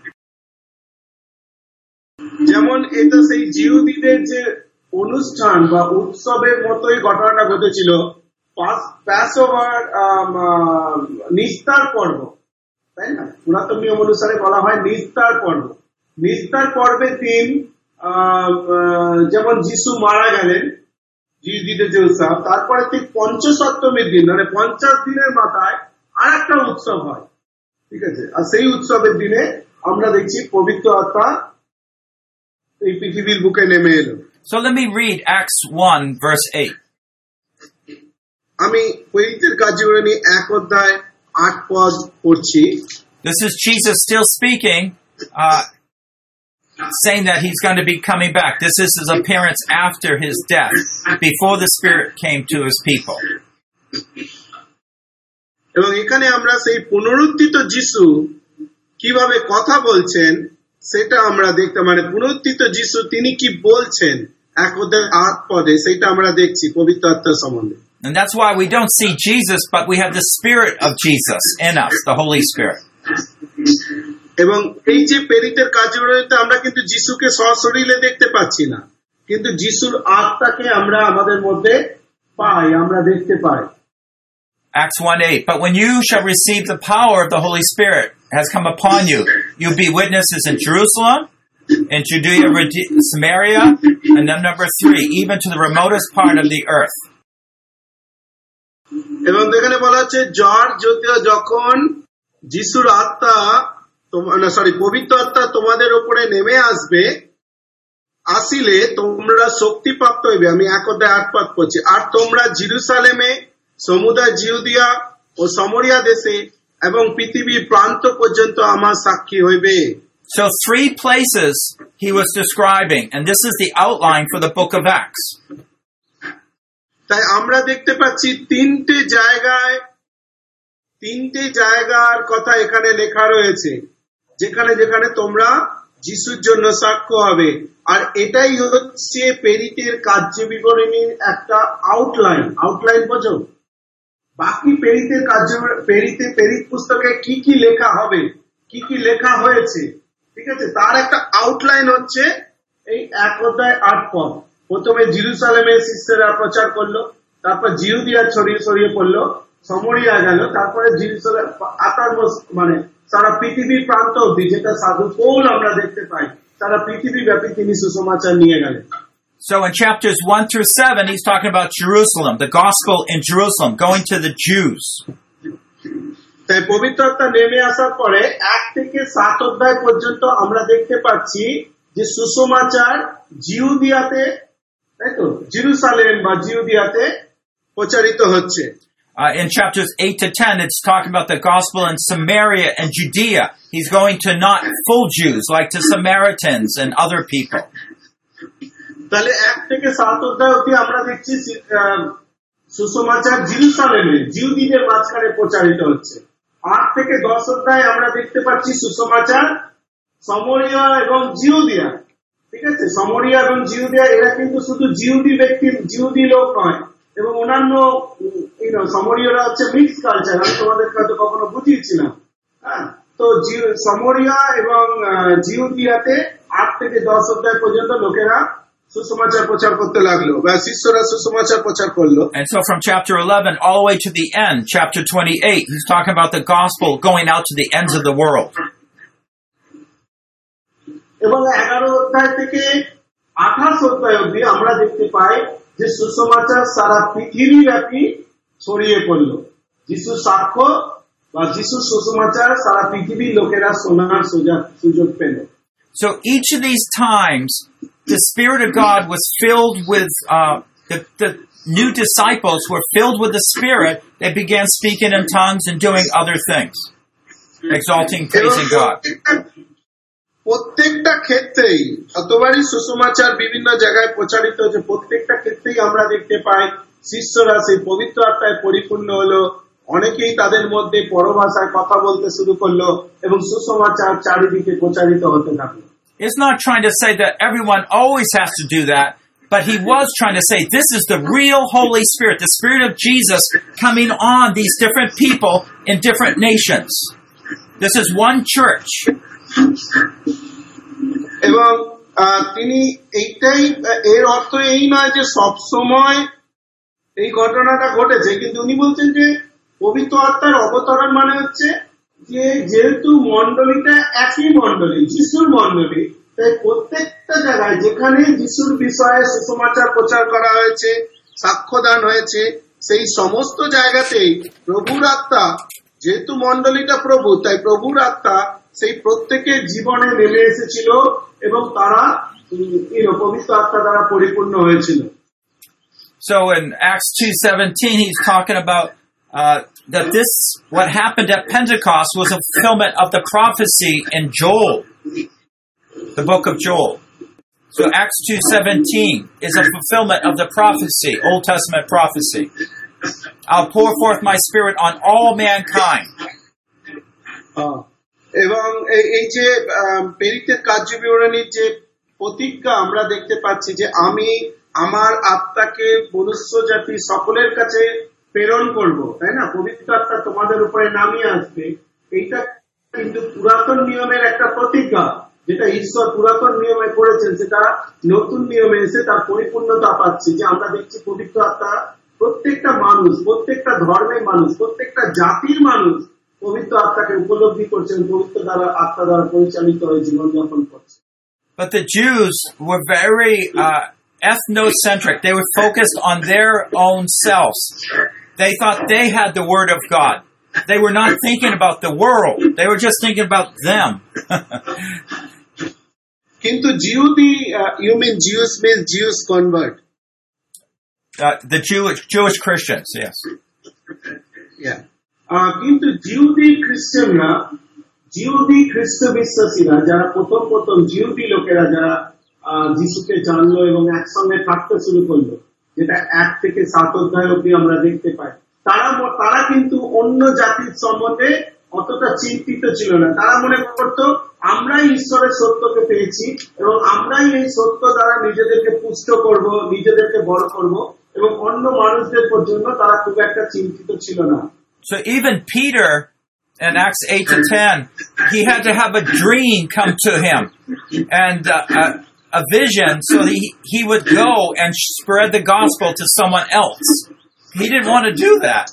যেমন এটা সেই জিহুদীদের যে অনুষ্ঠান বা উৎসবের মতোই ঘটনাটা ঘটেছিল। প্যাসওভার নিস্তার পর্ব, তাই না, পুরাতন নিয়ম অনুসারে বলা হয় নিস্তার পর্ব। নিস্তার পর্বের দিন যেমন যিশু মারা গেলেন, জিহুদীদের যে উৎসব, তারপরে ঠিক পঞ্চসপ্তমীর দিন, মানে 50 দিনের মাথায় আর একটা উৎসব হয়, ঠিক আছে। আর সেই উৎসবের দিনে আমরা দেখছি পবিত্র আত্মা এই পৃথিবীর বুকে নেমে এলো। So let me read Acts 1 verse 8. আমি প্রেরিতের কার্যবিবরণী 1 অধ্যায় 8 পদ পড়ছি। This is Jesus still speaking, saying that He's going to be coming back. This is His appearance after His death, before the Spirit came to His people. এবং এখানে আমরা সেই পুনরুত্থিত যিশু কিভাবে কথা বলছেন সেটা আমরা দেখতে, মানে পুনরুত্থিত যিশু তিনি কি বলছেন 1 অধ্যায় 8 পদে, সেটা আমরা দেখছি পবিত্র আত্মার সম্বন্ধে। And that's why we don't see Jesus, but we have the Spirit of Jesus in us, the Holy Spirit. এবং এই যে প্রেরিতের কার্যবিবরণীতে আমরা কিন্তু যিশুকে সশরীরে দেখতে পাচ্ছি না, কিন্তু যিশুর আত্মাকে আমরা আমাদের মধ্যে পাই, আমরা দেখতে পাই। Acts 1:8. But when you shall receive the power of the Holy Spirit has come upon you, you'll be witnesses in Jerusalem, in Judea, Samaria, and then number 3, even to the remotest part of the earth. এবং এখানে বলা হচ্ছে জ্বর যদিও যখন যিশুর আত্মা পবিত্র আত্মা তোমাদের উপরে নেমে আসিলে তোমরা শক্তিপ্রাপ্ত হইবে। আমি 1 অধ্যায় 8 পদ পড়ছি। আর তোমরা জেরুসালেমে, সমুদয় জিহুদিয়া ও সামরিয়া দেশে এবং পৃথিবীর প্রান্ত পর্যন্ত আমার সাক্ষী হইবে। So 3 places he was describing, and this is the outline for the book of Acts. তাই আমরা দেখতে পাচ্ছি 3টে জায়গার কথা এখানে লেখা রয়েছে, যেখানে যেখানে তোমরা যিশুর জন্য সাক্ষ্য হবে। আর এটাই হচ্ছে পেরিতের কার্য বিবরণীর একটা আউটলাইন বোঝো। বাকি পেরিত পুস্তকে কি কি লেখা হবে, কি কি লেখা হয়েছে, ঠিক আছে, তার একটা আউটলাইন হচ্ছে এই 1 অধ্যায় 8 পদ। প্রথমে জেরুসালেমে শিষ্যরা প্রচার করলো, তারপর জিহুদিয়া ছড়িয়ে পড়লো, সামরিয়া গেল, তারপরে জেরুসালেম মানে সারা পৃথিবীর প্রান্ত অব্দি, যেটা সাধু পৌল আমরা দেখতে পাই, সারা পৃথিবী ব্যাপী তিনি সুসমাচার নিয়ে গেলেন। So in chapters 1 through 7, he's talking about Jerusalem, the gospel in Jerusalem, going to the Jews. তাই পবিত্র আত্মা নেমে আসার পরে 1 থেকে 7 অধ্যায় পর্যন্ত আমরা দেখতে পাচ্ছি যে সুসমাচার জিহুদিয়াতে, তাই তো, জেরুসালেম বা জিহুদিয়াতে প্রচারিত হচ্ছে। In chapters 8 to 10, it's talking about the gospel in Samaria and Judea. He's going to not full Jews, like to Samaritans and other people. তাহলে 1 থেকে 7 অধ্যায় অবধি আমরা দেখছি সুসমাচার জেরুসালেমে জিহুদীদের মাঝখানে প্রচারিত হচ্ছে। 8 থেকে 10 অধ্যায় আমরা দেখতে পাচ্ছি সুসমাচার সামরিয়া এবং জিহুদিয়া, ঠিক আছে। সামরিয়া এবং জিহুদিয়া এরা কিন্তু শুধু জিহুদি লোক নয়, এবং অন্যান্য সামরিয়ারা হচ্ছে মিক্স কালচার। আমি তোমাদের কাছে কখনো বুঝিয়েছিলাম, হ্যাঁ। তো সামরিয়া এবং জিহুদিয়াতে 8 থেকে 10 অধ্যায় পর্যন্ত লোকেরা সুসমাচার প্রচার করতে লাগলো, বা শিষ্যরা সুসমাচার প্রচার করলো। And so from chapter 11 all the way to the end, chapter 28, he's talking about the gospel going out to the ends of the world. এবং 11 অধ্যায় থেকে 28 অধ্যায় অবধি আমরা দেখতে পাই যে সুসমাচার সারা পৃথিবী ব্যাপী ছড়িয়ে পড়লো। যিশুর সাক্ষ্য বা যিশুর সুসমাচার সারা পৃথিবীর লোকেরা শোনার সুযোগ পেল। So each of these times, the Spirit of God was filled with, the new disciples were filled with the Spirit. They began speaking in tongues and doing other things, exalting, praising God. প্রত্যেকটা ক্ষেত্রেই যতবারই সুসমাচার বিভিন্ন জায়গায় প্রচারিত হচ্ছে, প্রত্যেকটা ক্ষেত্রেই আমরা দেখতে পাই শিষ্যরা সেই পবিত্র আত্মায় পরিপূর্ণ হলো। অনেকেই তাদের মধ্যে পরভাষায় কথা বলতে শুরু করলো এবং সুসমাচার চারিদিকে প্রচারিত হতে থাকলো। It's not trying to say that everyone always has to do that, but he was trying to say this is the real Holy Spirit, the Spirit of Jesus coming on these different people in different nations. This is one church. এবং তিনি এইটাই, এর অর্থ এই নয় যে সব সময় এই ঘটনাটা ঘটেছে, কিন্তু উনি বলছেন যে পবিত্র আত্মার অবতরণ মানে হচ্ছে যে যেহেতু মণ্ডলীটা একই মণ্ডলী, যিশুর মণ্ডলী, তাই প্রত্যেকটা জায়গায় যেখানে যিশুর বিষয়ে সুসমাচার প্রচার করা হয়েছে, সাক্ষ্যদান হয়েছে, সেই সমস্ত জায়গাতেই প্রভুর আত্মা, যেহেতু মণ্ডলীটা প্রভু, তাই প্রভুর আত্মা সেই প্রত্যেকের জীবনে নেমে এসেছিল এবং তারা পবিত্র আত্মা দ্বারা পরিপূর্ণ হয়েছিল। So in Acts 2:17, he's talking about that what happened at Pentecost was a fulfillment of the prophecy in Joel, the book of Joel. So Acts 2:17 is a fulfillment of the prophecy, Old Testament prophecy. I'll pour forth my spirit on all mankind. এবং এই যে পেরিতের কার্য বিবরণীর যে প্রতিজ্ঞা আমরা দেখতে পাচ্ছি যে আমি আমার আত্মাকে মনুষ্য জাতি সকলের কাছে প্রেরণ করব, তাই না, পবিত্র আত্মা তোমাদের উপরে নামিয়ে আসবে, এইটা কিন্তু পুরাতন নিয়মের একটা প্রতিজ্ঞা, যেটা ঈশ্বর পুরাতন নিয়মে করেছেন, সেটা নতুন নিয়মে এসে তার পরিপূর্ণতা পাচ্ছে। যে আমরা দেখছি পবিত্র আত্মা প্রত্যেকটা মানুষ, প্রত্যেকটা ধর্মের মানুষ, প্রত্যেকটা জাতির মানুষ পবিত্র আত্মাকে উপলব্ধি করছেন, পবিত্র আত্মা দ্বারা পরিচালিত হয়ে জীবনযাপন করছে। But the Jews were very ethnocentric. They were focused on their own selves. they thought they had the Word of God. They were not thinking about the world. They were just thinking about them. কিন্তু জিহুদি, you mean Jews means Jews convert? The Jewish Christians, yes. Yeah. কিন্তু জিহুদি খ্রিস্টানরা, জিহুদি খ্রিস্ট বিশ্বাসীরা, যারা প্রথম জিহুদি লোকেরা যারা যিশুকে জানলো এবং একসঙ্গে থাকতে শুরু করলো, যেটা 1 থেকে 7 অধ্যায় অব্দি আমরা দেখতে পাই, তারা কিন্তু অন্য জাতির সম্বন্ধে অতটা চিন্তিত ছিল না। তারা মনে করত আমরাই ঈশ্বরের সত্যকে পেয়েছি এবং আমরাই এই সত্য দ্বারা নিজেদেরকে পুষ্ট করব, নিজেদেরকে বড় করব, এবং অন্য মানুষদের পর্যন্ত তারা খুব একটা চিন্তিত ছিল না। So even Peter in Acts 8 to 10, he had to have a dream come to him and a vision so that he would go and spread the gospel to someone else. He didn't want to do that.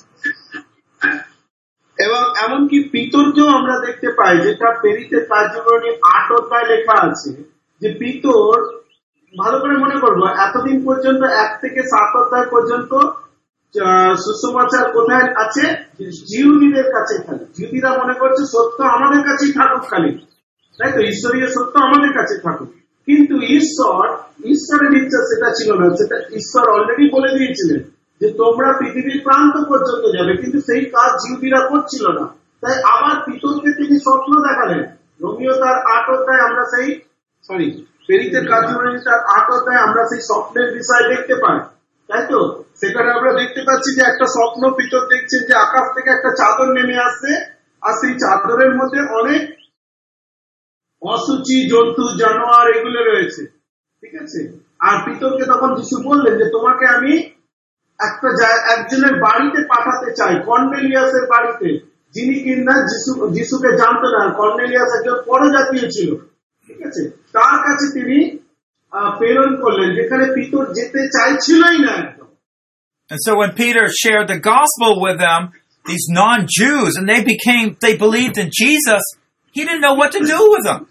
এবং এমনকি পিতরকেও আমরা দেখতে পাই, যেটা প্রেরিতের কার্যবিবরণী 8 অধ্যায় লেখা আছে, যে পিতর, ভালো করে মনে করবো, এতদিন পর্যন্ত 1 থেকে 7 অধ্যায় পর্যন্ত সুসমাচার কোথায় আছে? জিহুদীদের কাছে খালি। জিহুদীরা মনে করছে সত্য আমাদের কাছেই থাকুক খালি, তাই তো, ঈশ্বরীয় সত্য আমাদের কাছে থাকুক। কিন্তু ঈশ্বরের ইচ্ছা সেটা ছিল না। সেটা ঈশ্বর অলরেডি বলে দিয়েছিলেন যে তোমরা পৃথিবীর প্রান্ত পর্যন্ত যাবে, কিন্তু সেই কাজ জিহুদীরা করছিল না। তাই আবার পিতরকে তিনি স্বপ্ন দেখালেন। রোমিও তার 8 অধ্যায় আমরা প্রেরিতের কার্যবিবরণী তার 8 অধ্যায় আমরা সেই স্বপ্নের বিষয় দেখতে পাই, তাই তো। সেখানে আমরা দেখতে পাচ্ছি যে একটা স্বপ্ন পিতর দেখছেন যে আকাশ থেকে একটা চাদর নেমে আসছে, আর সেই চাদরের মধ্যে অনেক অসুচি জন্তু জানোয়ার এগুলো রয়েছে, ঠিক আছে। আর পিতরকে তখন যিশু বললেন যে তোমাকে আমি একজনের বাড়িতে পাঠাতে চাই, কর্নেলিয়াসের বাড়িতে, যিনি কিনা যিশুকে জানতো না। কর্নেলিয়াস একজন পরজাতীয় ছিল, ঠিক আছে। তার কাছে তিনি প্রেরণ করলেন, যেখানে পিতর যেতে চাইছিলই না একদম। And so when Peter shared the gospel with them, these non-Jews, and they believed in Jesus, he didn't know what to do with them.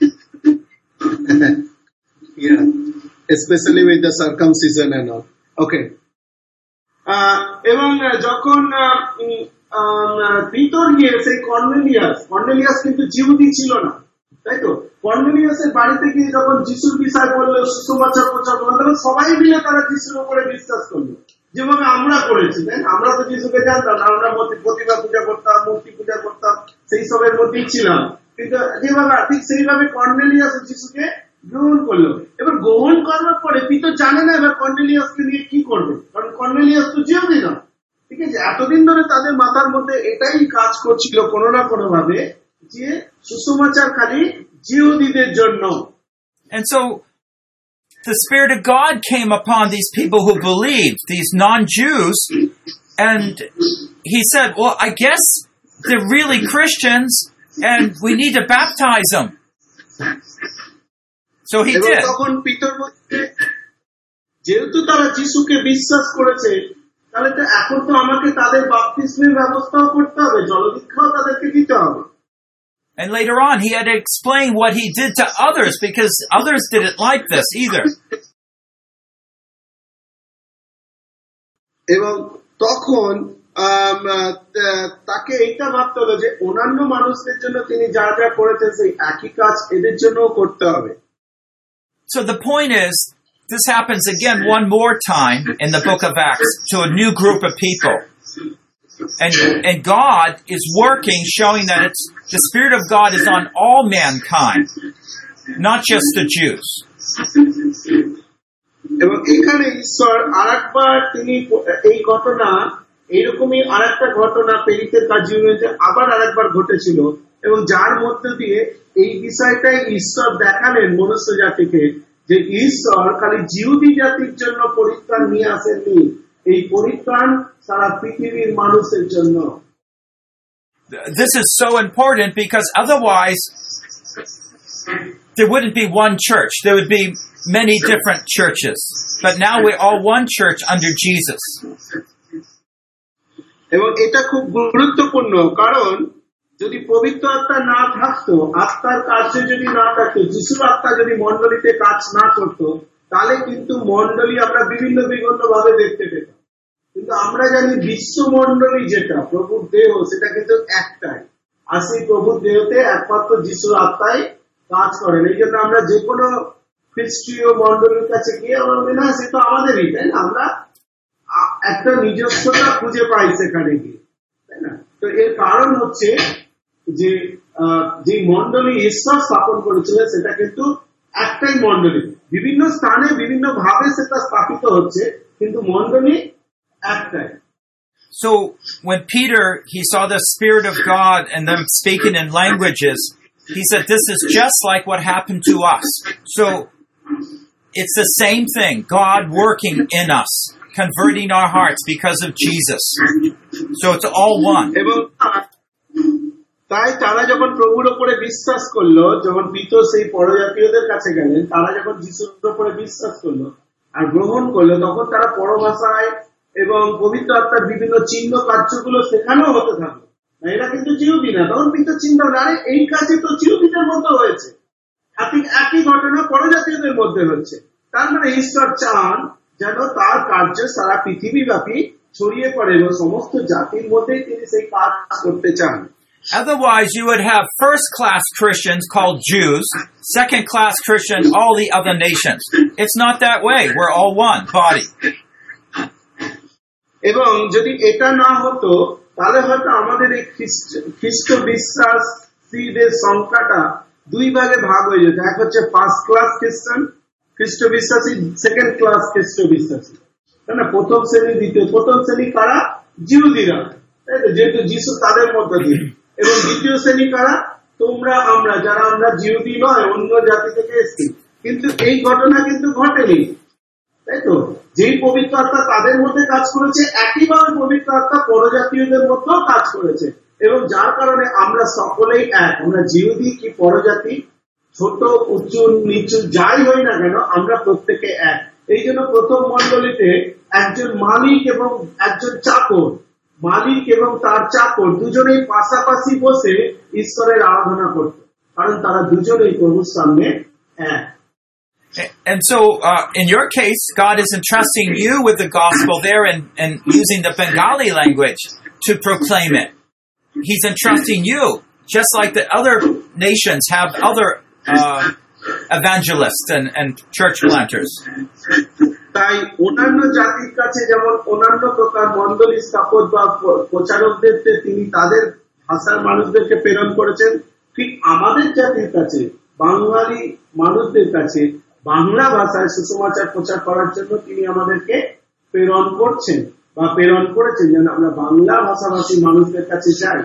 Yeah, especially with the circumcision and all. Okay. এবং যখন পিতর গিয়ে সেই Cornelius কিন্তু জিহুদি ছিল না, তাই তো। কর্নেলিয়াসের বাড়িতে গিয়ে যখন যিশুর বিষয় বললো, সুসমাচার প্রচার করলো, তখন সবাই মিলে তারা যিশুর উপরে বিশ্বাস করলো, যেভাবে আমরা করেছি। তাই আমরা তো যিশুকে জানতাম না, আমরা প্রতিমা পূজা করতাম, মূর্তি পূজা করতাম, সেই সবের মধ্যেই ছিলাম। কিন্তু যেভাবে ঠিক সেইভাবে কর্নেলিয়াস যিশুকে গ্রহণ করলো। এবার গ্রহণ করার পরে পিতর জানে না এবার কর্নেলিয়াসকে নিয়ে কি করবে, কারণ কর্নেলিয়াস তো জিহুদি না, ঠিক আছে। এতদিন ধরে তাদের মাথার মধ্যে এটাই কাজ করছিল কোনো না কোনো ভাবে, যে সুসমাচার খালি জিহুদীদের জন্য। And so the Spirit of God came upon these people who believed, these non-Jews, and he said, well, I guess they're really Christians and we need to baptize them. So he did. তখন পিতর বলছে, যেহেতু তারা যিশুকে বিশ্বাস করেছে, তাহলে তো এখন তো আমাকে তাদের বাপ্তিস্মের ব্যবস্থাও করতে হবে, জলদীক্ষাও তাদেরকে দিতে হবে। And later on, he had to explain what he did to others, because others didn't like this either. এবং তখন তাকে এইটা ভাবতে হলো যে অন্যান্য মানুষদের জন্য তিনি যা যা করেছেন সেই একই কাজ এদের জন্য করতে হবে। So the point is, this happens again one more time in the book of Acts to a new group of people. And God is working, showing that the Spirit of God is on all mankind, not just the Jews. এবং এখানে ঈশ্বর আরেকবার তিনি এই ঘটনা, এইরকমই আরেকটা ঘটনা প্রেরিতের কার্যবিবরণীতে আবার আরেকবার ঘটেছিল, এবং যার মধ্যে দিয়ে এই বিষয়টাই ঈশ্বর দেখালেন মনুষ্য জাতিকে, যে ঈশ্বর খালি জিহুদি জাতির জন্য পরিত্রাণ নিয়ে আসেননি, এই পরিত্রাণ সারা পৃথিবীর মানুষের জন্য। This is so important because otherwise there wouldn't be one church. There would be many different churches. But now we're all one church under Jesus. এবং এটা খুব গুরুত্বপূর্ণ, কারণ যদি পবিত্র আত্মা না থাকতো, আত্মার কার্য যদি না থাকতো, যিশুর আত্মা যদি মণ্ডলীতে কাজ না করতো, তাহলে কিন্তু মণ্ডলী আমরা বিভিন্ন ভাবে দেখতে পেতাম। কিন্তু আমরা জানি বিশ্বমণ্ডলী যেটা প্রভুর দেহ সেটা কিন্তু একটাই, আর সেই প্রভুর দেহতে একমাত্র যিশুর আত্মাই কাজ করেন। এই জন্য আমরা যে কোনো খ্রিস্টীয় মণ্ডলীর কাছে গিয়ে আমরা বলি না সে তো আমাদেরই, তাই না? আমরা একটা নিজস্বতা খুঁজে পাই সেখানে গিয়ে, তাই না? তো এর কারণ হচ্ছে যে যে মণ্ডলী ঈশ্বর স্থাপন করেছিলেন সেটা কিন্তু একটাই মণ্ডলী, বিভিন্ন স্থানে বিভিন্ন ভাবে সেটা স্থাপিত হচ্ছে, কিন্তু মণ্ডলী একটাই। So when Peter, he saw the Spirit of God and them speaking in languages, he said, this is just like what happened to us. So it's the same thing, God working in us, converting our hearts because of Jesus. So it's all one. এবং তাই তারা যখন প্রভুর উপরে বিশ্বাস করলো, যখন পিতর সেই পরজাতীয়দের কাছে গেলেন, তারা যখন যিশুর উপরে বিশ্বাস করলো আর গ্রহণ করলো, তখন তারা পরভাষায় এবং পবিত্র আত্মার বিভিন্ন চিহ্ন কার্যগুলো সেখানেও হতে থাকলো। এরা কিন্তু চিরুদি না, তখন পিতর চিন্তা হলো, আরে এই কাজে তো চিরুদিনের মধ্যে হয়েছে, একই ঘটনা পরজাতীয়দের মধ্যে হচ্ছে। তার মানে ঈশ্বর চান যেন তার কার্য সারা পৃথিবীব্যাপী ছড়িয়ে পড়ে এবং সমস্ত জাতির মধ্যেই তিনি সেই কাজ করতে চান। Otherwise, you would have first-class Christians called Jews, second-class Christians, all the other nations. It's not that way. We're all one body. এবং যদি এটা না হতো তাহলে হয়তো আমাদের এই খ্রিস্ট বিশ্বাসীদের সংখ্যাটা দুই ভাগে ভাগ হয়ে যেত। এক হচ্ছে ফার্স্ট ক্লাস খ্রিস্ট বিশ্বাসী, সেকেন্ড ক্লাস খ্রিস্ট বিশ্বাসী, তাই না? প্রথম শ্রেণী, দ্বিতীয়। প্রথম শ্রেণী কারা? জিহুদিরা, তাই তো, যেহেতু যিশু তাদের মধ্যে দিয়ে। এবং দ্বিতীয় শ্রেণী কারা? তোমরা, আমরা, যারা আমরা জিহুদি নয়, অন্য জাতি থেকে এসেছি। কিন্তু এই ঘটনা কিন্তু ঘটেনি, তাই তো? যেই পবিত্র আত্মা তাদের মধ্যে কাজ করেছে, একইভাবে পবিত্র আত্মা পরজাতীয়দের মধ্যেও কাজ করেছে, এবং যার কারণে আমরা সকলেই এক। আমরা জিহুদি কি পরজাতি, ছোট উঁচু নিচু যাই হই না কেন, আমরা প্রত্যেকে এক। এই জন্য প্রথম মণ্ডলীতে একজন মালিক এবং একজন চাকর, মালিক এবং তার চাকর দুজনেই পাশাপাশি বসে ঈশ্বরের আরাধনা করত, কারণ তারা দুজনেই প্রভুর সামনে এক। And so, in your case, God is entrusting you with the gospel there and using the Bengali language to proclaim it. He's entrusting you, just like the other nations have other evangelists and church planters. তাই অন্যান্য জাতির কাছে যেমন অন্যান্য প্রকার মণ্ডলী স্থাপক বা প্রচারকদেরকে তিনি তাদের ভাষার মানুষদেরকে প্রেরণ করেছেন, ঠিক আমাদের জাতির কাছে, বাঙালি মানুষদের কাছে বাংলা ভাষায় সুসমাচার প্রচার করার জন্য তিনি আমাদেরকে প্রেরণ করছেন বা প্রেরণ করেছেন, যেন আমরা বাংলা ভাষাভাষী মানুষদের কাছে যাই।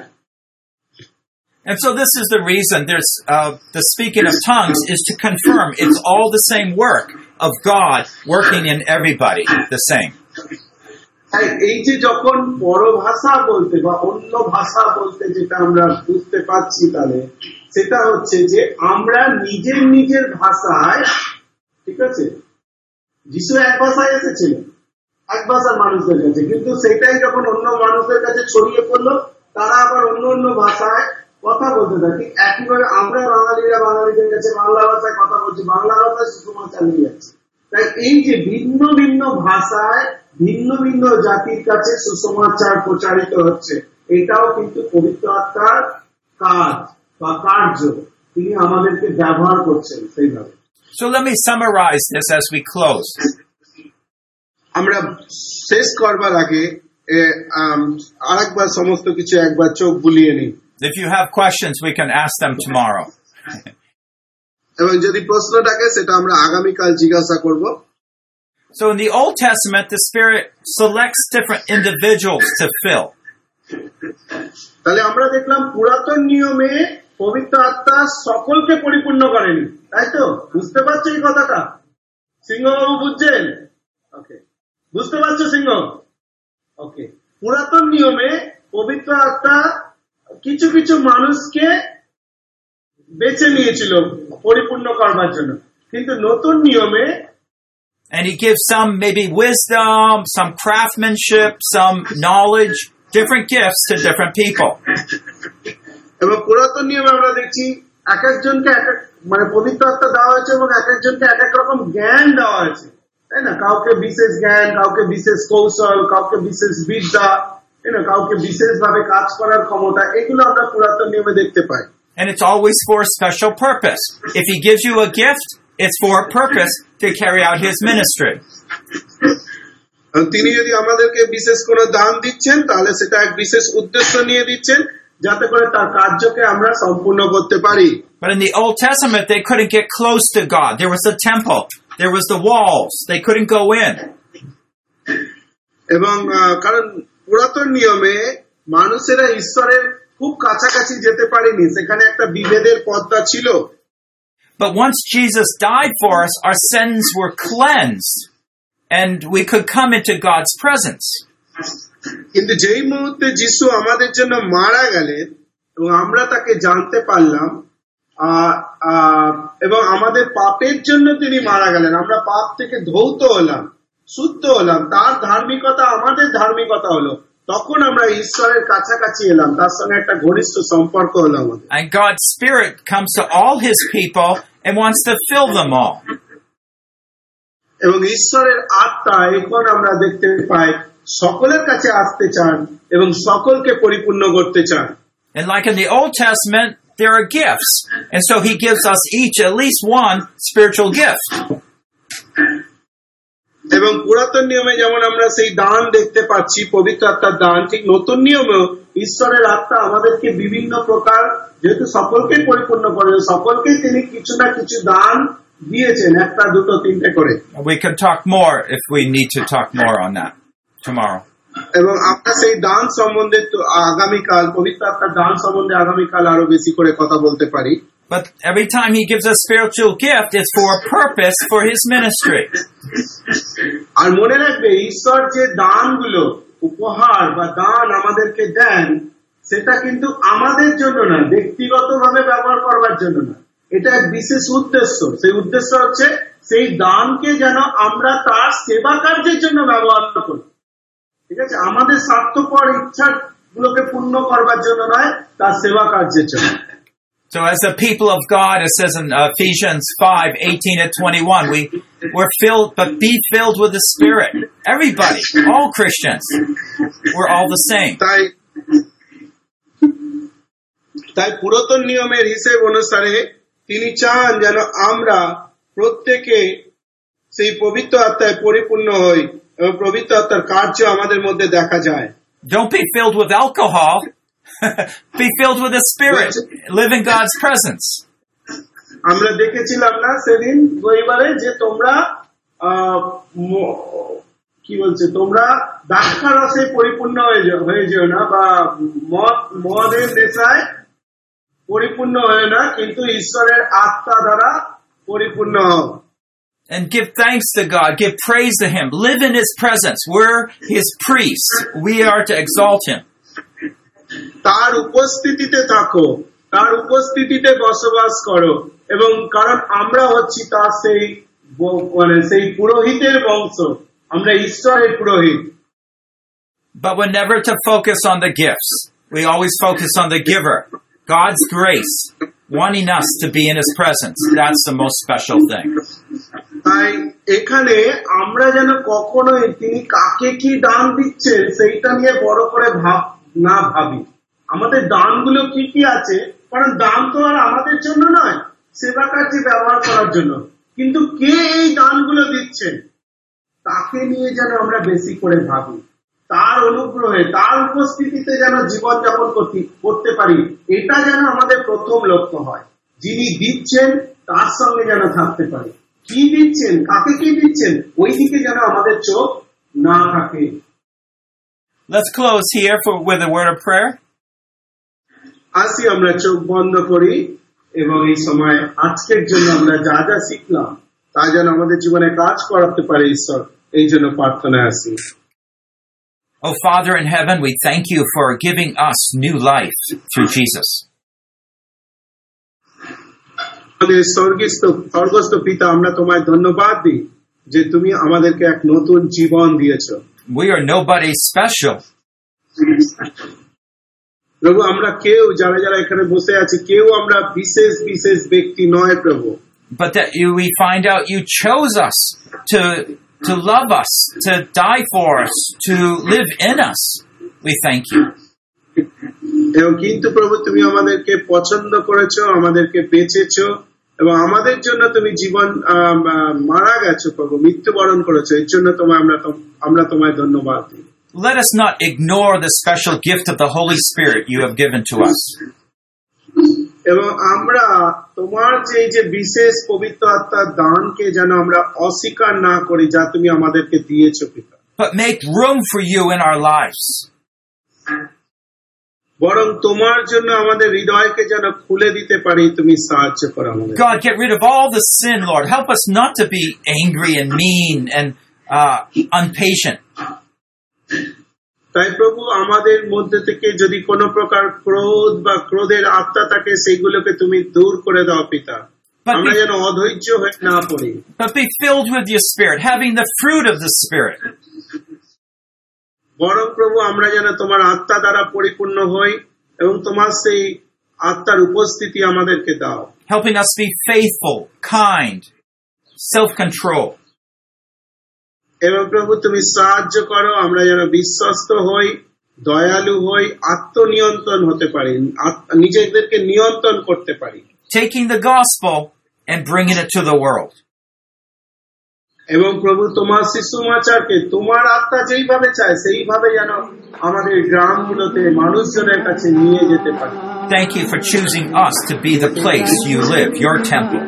And so this is the reason there's the speaking of tongues is to confirm it's all the same work of God working in everybody the same. তাই এই যে যখন পরভাষা বলতে বা অন্য ভাষা বলতে যেটা আমরা বুঝতে পারছি, তাহলে সেটা হচ্ছে যে আমরা নিজের নিজের ভাষায়, ঠিক আছে, যিশু এক ভাষায় এসেছিলেন এক ভাষার মানুষদের কাছে, কিন্তু সেটাই যখন অন্য মানুষদের কাছে ছড়িয়ে পড়লো, তারা আবার অন্য অন্য ভাষায় কথা বলতে থাকে। একইভাবে আমরা বাঙালিরা বাঙালিদের কাছে বাংলা ভাষায় কথা বলছি, বাংলা ভাষায় সুষমা চালিয়ে যাচ্ছে। তাই এই যে ভিন্ন ভিন্ন ভাষায় ভিন্ন ভিন্ন জাতির কাছে সুসমাচার প্রচারিত হচ্ছে, এটাও কিন্তু পবিত্র আত্মার কাজ বা কার্য, তিনি আমাদেরকে ব্যবহার করছেন সেইভাবে। So let me summarize this as we close. আমরা শেষ করবার আগে আরেকবার সমস্ত কিছু একবার চোখ বুলিয়ে নিই। If you have questions, we can ask them tomorrow. এবং যদি প্রশ্ন থাকে সেটা আমরা আগামীকাল জিজ্ঞাসা করব। So in the Old Testament, the Spirit selects different individuals to fill. তাহলে আমরা দেখলাম পুরাতন নিয়মে পবিত্র আত্মা সকলকে পরিপূর্ণ করেনি, তাই তো? বুঝতে পারছো এই কথাটা? সিংহবাবু বুঝছেন? ওকে, বুঝতে পারছো সিংহ? ওকে, পুরাতন নিয়মে পবিত্র আত্মা কিছু কিছু মানুষকে বেছে নিয়েছিল পরিপূর্ণ করবার জন্য, কিন্তু নতুন নিয়মে And he gives some maybe wisdom, some craftsmanship, some knowledge, different gifts to different people. এবং পুরাতন নিয়মে আমরা দেখছি এক একজনকে এক এক মানে পবিত্র আত্মা দেওয়া হয়েছে এবং এক একজনকে এক এক রকম জ্ঞান দেওয়া হয়েছে। তাই না? কাউকে বিশেষ জ্ঞান, কাউকে বিশেষ কৌশল, কাউকে বিশেষ বিদ্যা, তাই না? কাউকে বিশেষ ভাবে কাজ করার ক্ষমতা, এগুলো আমরা পুরাতন নিয়মে দেখতে পাই। And it's always for a special purpose. If he gives you a gift, it's for a purpose to carry out his ministry. তিনি যদি আমাদেরকে বিশেষ কোনো দান দিচ্ছেন, তাহলে সেটা এক বিশেষ উদ্দেশ্য নিয়ে দিচ্ছেন, যাতে করে তার কার্যকে আমরা সম্পূর্ণ করতে পারি। But in the Old Testament, they couldn't get close to God. There was the temple. There was the walls. They couldn't go in. এবং কারণ পুরাতন নিয়মে মানুষেরা ঈশ্বরের খুব কাছাকাছি যেতে পারেনি, সেখানে একটা বিভেদের পর্দা ছিল। But once Jesus died for us, our sins were cleansed, and we could come into God's presence. কিন্তু যেই মুহূর্তে যিশু আমাদের জন্য মারা গেলেন এবং আমরা তাকে জানতে পারলাম, এবং আমাদের পাপের জন্য তিনি মারা গেলেন, আমরা পাপ থেকে ধৌত হলাম, শুদ্ধ হলাম, তার ধার্মিকতা আমাদের ধার্মিকতা হলো, তখন আমরা ঈশ্বরের কাছাকাছি এলাম, তার সঙ্গে একটা ঘনিষ্ঠ সম্পর্ক হলো আমাদের। And God's Spirit comes to all his people and wants to fill them all. এবং ঈশ্বরের আত্মা এখন আমরা দেখতে পাই সকলের কাছে আসতে চান এবং সকলকে পরিপূর্ণ করতে চান। And like in the Old Testament, there are gifts. And so he gives us each at least one spiritual gift. এবং পুরাতন নিয়মে যেমন আমরা সেই দান দেখতে পাচ্ছি, পবিত্র আত্মার দান, ঠিক নতুন নিয়মেও ঈশ্বরের আত্মা আমাদেরকে বিভিন্ন প্রকার, যেহেতু সকলকে পরিপূর্ণ করে, সকলকে তিনি কিছু না কিছু দান দিয়েছেন, একটা দুটো তিনটে করে। We can talk more if we need to talk more on that tomorrow. এবং আমরা সেই দান সম্বন্ধে আগামীকাল, পবিত্র আত্মার দান সম্বন্ধে আগামীকাল আরো বেশি করে কথা বলতে পারি। But every time he gives a spiritual gift, it's for a purpose for his ministry. আর মনে রাখবে, ঈশ্বর যে দানগুলো, উপহার বা দান আমাদেরকে দেন, সেটা কিন্তু আমাদের জন্য না, ব্যক্তিগতভাবে ব্যবহার করবার জন্য না, এটা এক বিশেষ উদ্দেশ্য। সেই উদ্দেশ্য হচ্ছে সেই দানকে যেন আমরা তার সেবা কার্যের জন্য ব্যবহার করি। ঠিক আছে? আমাদের স্বার্থপর ইচ্ছা গুলোকে পূর্ণ করবার জন্য নয়, তার সেবা কার্যের জন্য। So as the people of God, it says in Ephesians 5:18-21, we're filled, but be filled with the Spirit. Everybody, all Christians, we're all the same. তাই পুরাতন নিয়মের হিসেব অনুসারে তিনি চান যেন আমরা প্রত্যেকে সেই পবিত্র আত্মায় পরিপূর্ণ হই এবং পবিত্র আত্মার কার্য আমাদের মধ্যে দেখা যায়। Don't be filled with alcohol. Be filled with the Spirit. Live in God's presence. আমরা দেখেছিলাম না সেদিন রবিবারে যে তোমরা কি বলছে, তোমরা দ্রাক্ষারসে পরিপূর্ণ হয়ে যেও না, বা মদের নেশায় পরিপূর্ণ হয়ে না, কিন্তু ঈশ্বরের আত্মা দ্বারা পরিপূর্ণ হও। And give thanks to God. Give praise to him. Live in his presence. We're his priests. We are to exalt him. তার উপস্থিতিতে থাকো, তার উপস্থিতিতে বসবাস করো, এবং কারণ আমরা হচ্ছি তার সেই পুরোহিতের বংশ, আমরা ঈশ্বরের পুরোহিত। But we're never to focus on the gifts. We always focus on the giver. God's grace, wanting us to be in his presence. That's the most special thing. তাই এখানে আমরা যেন কখনোই তিনি কাকে কি দান দিচ্ছেন সেইটা নিয়ে বড় করে না ভাবি। আমাদের দানগুলো কি কি আছে, কারণ দান তো আর আমাদের জন্য নয়, সেবা কার্যে ব্যবহার করার জন্য, কিন্তু কে এই দানগুলো দিচ্ছেন তাকে নিয়ে যেন আমরা বেশি করে ভাবি, তার অনুগ্রহে, তার উপস্থিতিতে যেন জীবনযাপন করতে পারি, এটা যেন আমাদের প্রথম লক্ষ্য হয়। যিনি দিচ্ছেন তার সঙ্গে যেন থাকতে পারি, কি দিচ্ছেন, কাকে কি দিচ্ছেন, ওই দিকে যেন আমাদের চোখ না থাকে। Let's close here with a word of prayer. আসি আমরা চোখ বন্ধ করি এবং এই সময় আজকের জন্য আমরা যা যা শিখলাম তা যেন আমাদের জীবনে কাজ করাতে পারে ঈশ্বর, এই জন্য প্রার্থনা আসি। Oh, Father in heaven, we thank you for giving us new life through Jesus. আমাদের স্বর্গস্থ পিতা, আমরা তোমায় ধন্যবাদ দিই যে তুমি আমাদেরকে এক নতুন জীবন দিয়েছো। We are nobody special. প্রভু, আমরা কেউ, যারা যারা এখানে বসে আছি, কেউ আমরা বিশেষ বিশেষ ব্যক্তি নয় প্রভু, but that we find out you chose us to to love us, to die for us, to live in us. We thank you. এবং কিন্তু প্রভু তুমি আমাদেরকে পছন্দ করেছো, আমাদেরকে বেঁচেছো এবং আমাদের জন্য তুমি জীবন মারা গেছো প্রভু, মৃত্যুবরণ করেছো। এর জন্য আমরা তোমায় ধন্যবাদ দিই। Let us not ignore the special gift of the Holy Spirit you have given to us. এবং আমরা তোমার যে বিশেষ পবিত্র আত্মার দানকে যেন আমরা অস্বীকার না করি, যা তুমি আমাদেরকে দিয়েছো পিতা। But make room for you in our lives. বরং তোমার জন্য আমাদের হৃদয়কে যেন খুলে দিতে পারি, তুমি সাহায্য করো আমাদের। God, get rid of all the sin, Lord. Help us not to be angry and mean and impatient. তাই প্রভু আমাদের মধ্যে থেকে যদি কোনো প্রকার ক্রোধ বা ক্রোধের আত্মা থাকে, সেগুলোকে তুমি দূর করে দাও পিতা। আমরা যেন অধৈর্য হয়ে না পড়ি, but be filled with your Spirit, having the fruit of the Spirit. বরং প্রভু আমরা যেন তোমার আত্মা দ্বারা পরিপূর্ণ হই এবং তোমার সেই আত্মার উপস্থিতি আমাদেরকে দাও, helping us be faithful, kind, self-control. এবং প্রভু তুমি সাহায্য করো আমরা যেন বিশ্বস্ত হই, দয়ালু হই, আত্মনিয়ন্ত্রণ হতে পারি, নিজেদেরকে নিয়ন্ত্রণ করতে পারি, taking the gospel and bringing it to the world. এবং প্রভু তোমার সুসমাচারকে তোমার আত্মা যেইভাবে চায় সেইভাবে যেন আমাদের গ্রামগুলোতে মানুষজনের কাছে নিয়ে যেতে পারি। Thank you for choosing us to be the place you live, your temple.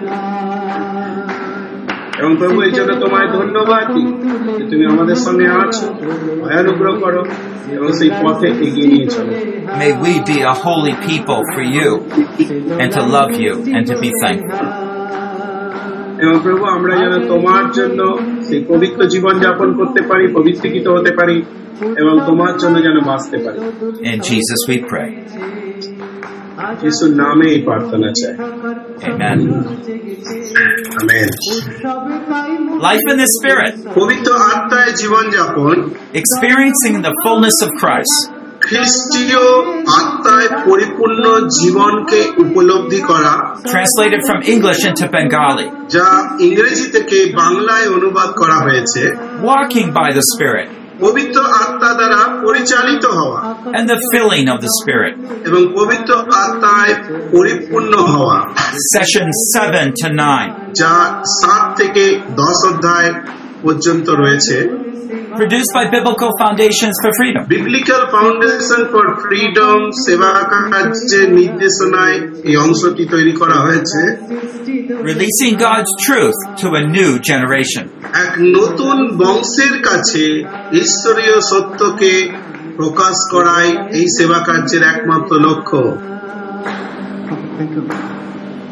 এবং প্রভু এই জন্য তোমায় ধন্যবাদ দিই যে তুমি আমাদের সঙ্গে আছো, অনুগ্রহ করো এবং সেই পথে এগিয়ে নিয়ে চলো। May we be a holy people for you and to love you and to be thankful. এবং প্রভু আমরা যেন তোমার জন্য সেই পবিত্র জীবন যাপন করতে পারি, পবিত্রীকৃত হতে পারি এবং তোমার জন্য যেন বাঁচতে পারি। In Jesus we pray. যিশুর নামে এই প্রার্থনা চাই। Amen. Amen. Life in the Spirit. পবিত্র আত্মায় জীবন যাপন, experiencing the fullness of Christ. খ্রিস্টীয় আত্মায় পরিপূর্ণ জীবনকে উপলব্ধি করা, translated from English into Bengali. যা ইংরেজি থেকে বাংলায় অনুবাদ করা হয়েছে। Walking by the Spirit. পবিত্র আত্মা দ্বারা পরিচালিত হওয়া, and the filling of the Spirit. এবং পবিত্র আত্মায় পরিপূর্ণ হওয়া। Session 7 to 9. যা 7 থেকে 10 অধ্যায় পর্যন্ত রয়েছে। Produced by Biblical Foundations for Freedom. Biblical Foundation for Freedom সেবা কার্যের নির্দেশনায় এই অংশটি তৈরি করা হয়েছে। Releasing God's truth to a new generation. এক নতুন বংশের কাছে ঈশ্বরীয় সত্যকে প্রকাশ করাই এই সেবা কার্যের একমাত্র লক্ষ্য।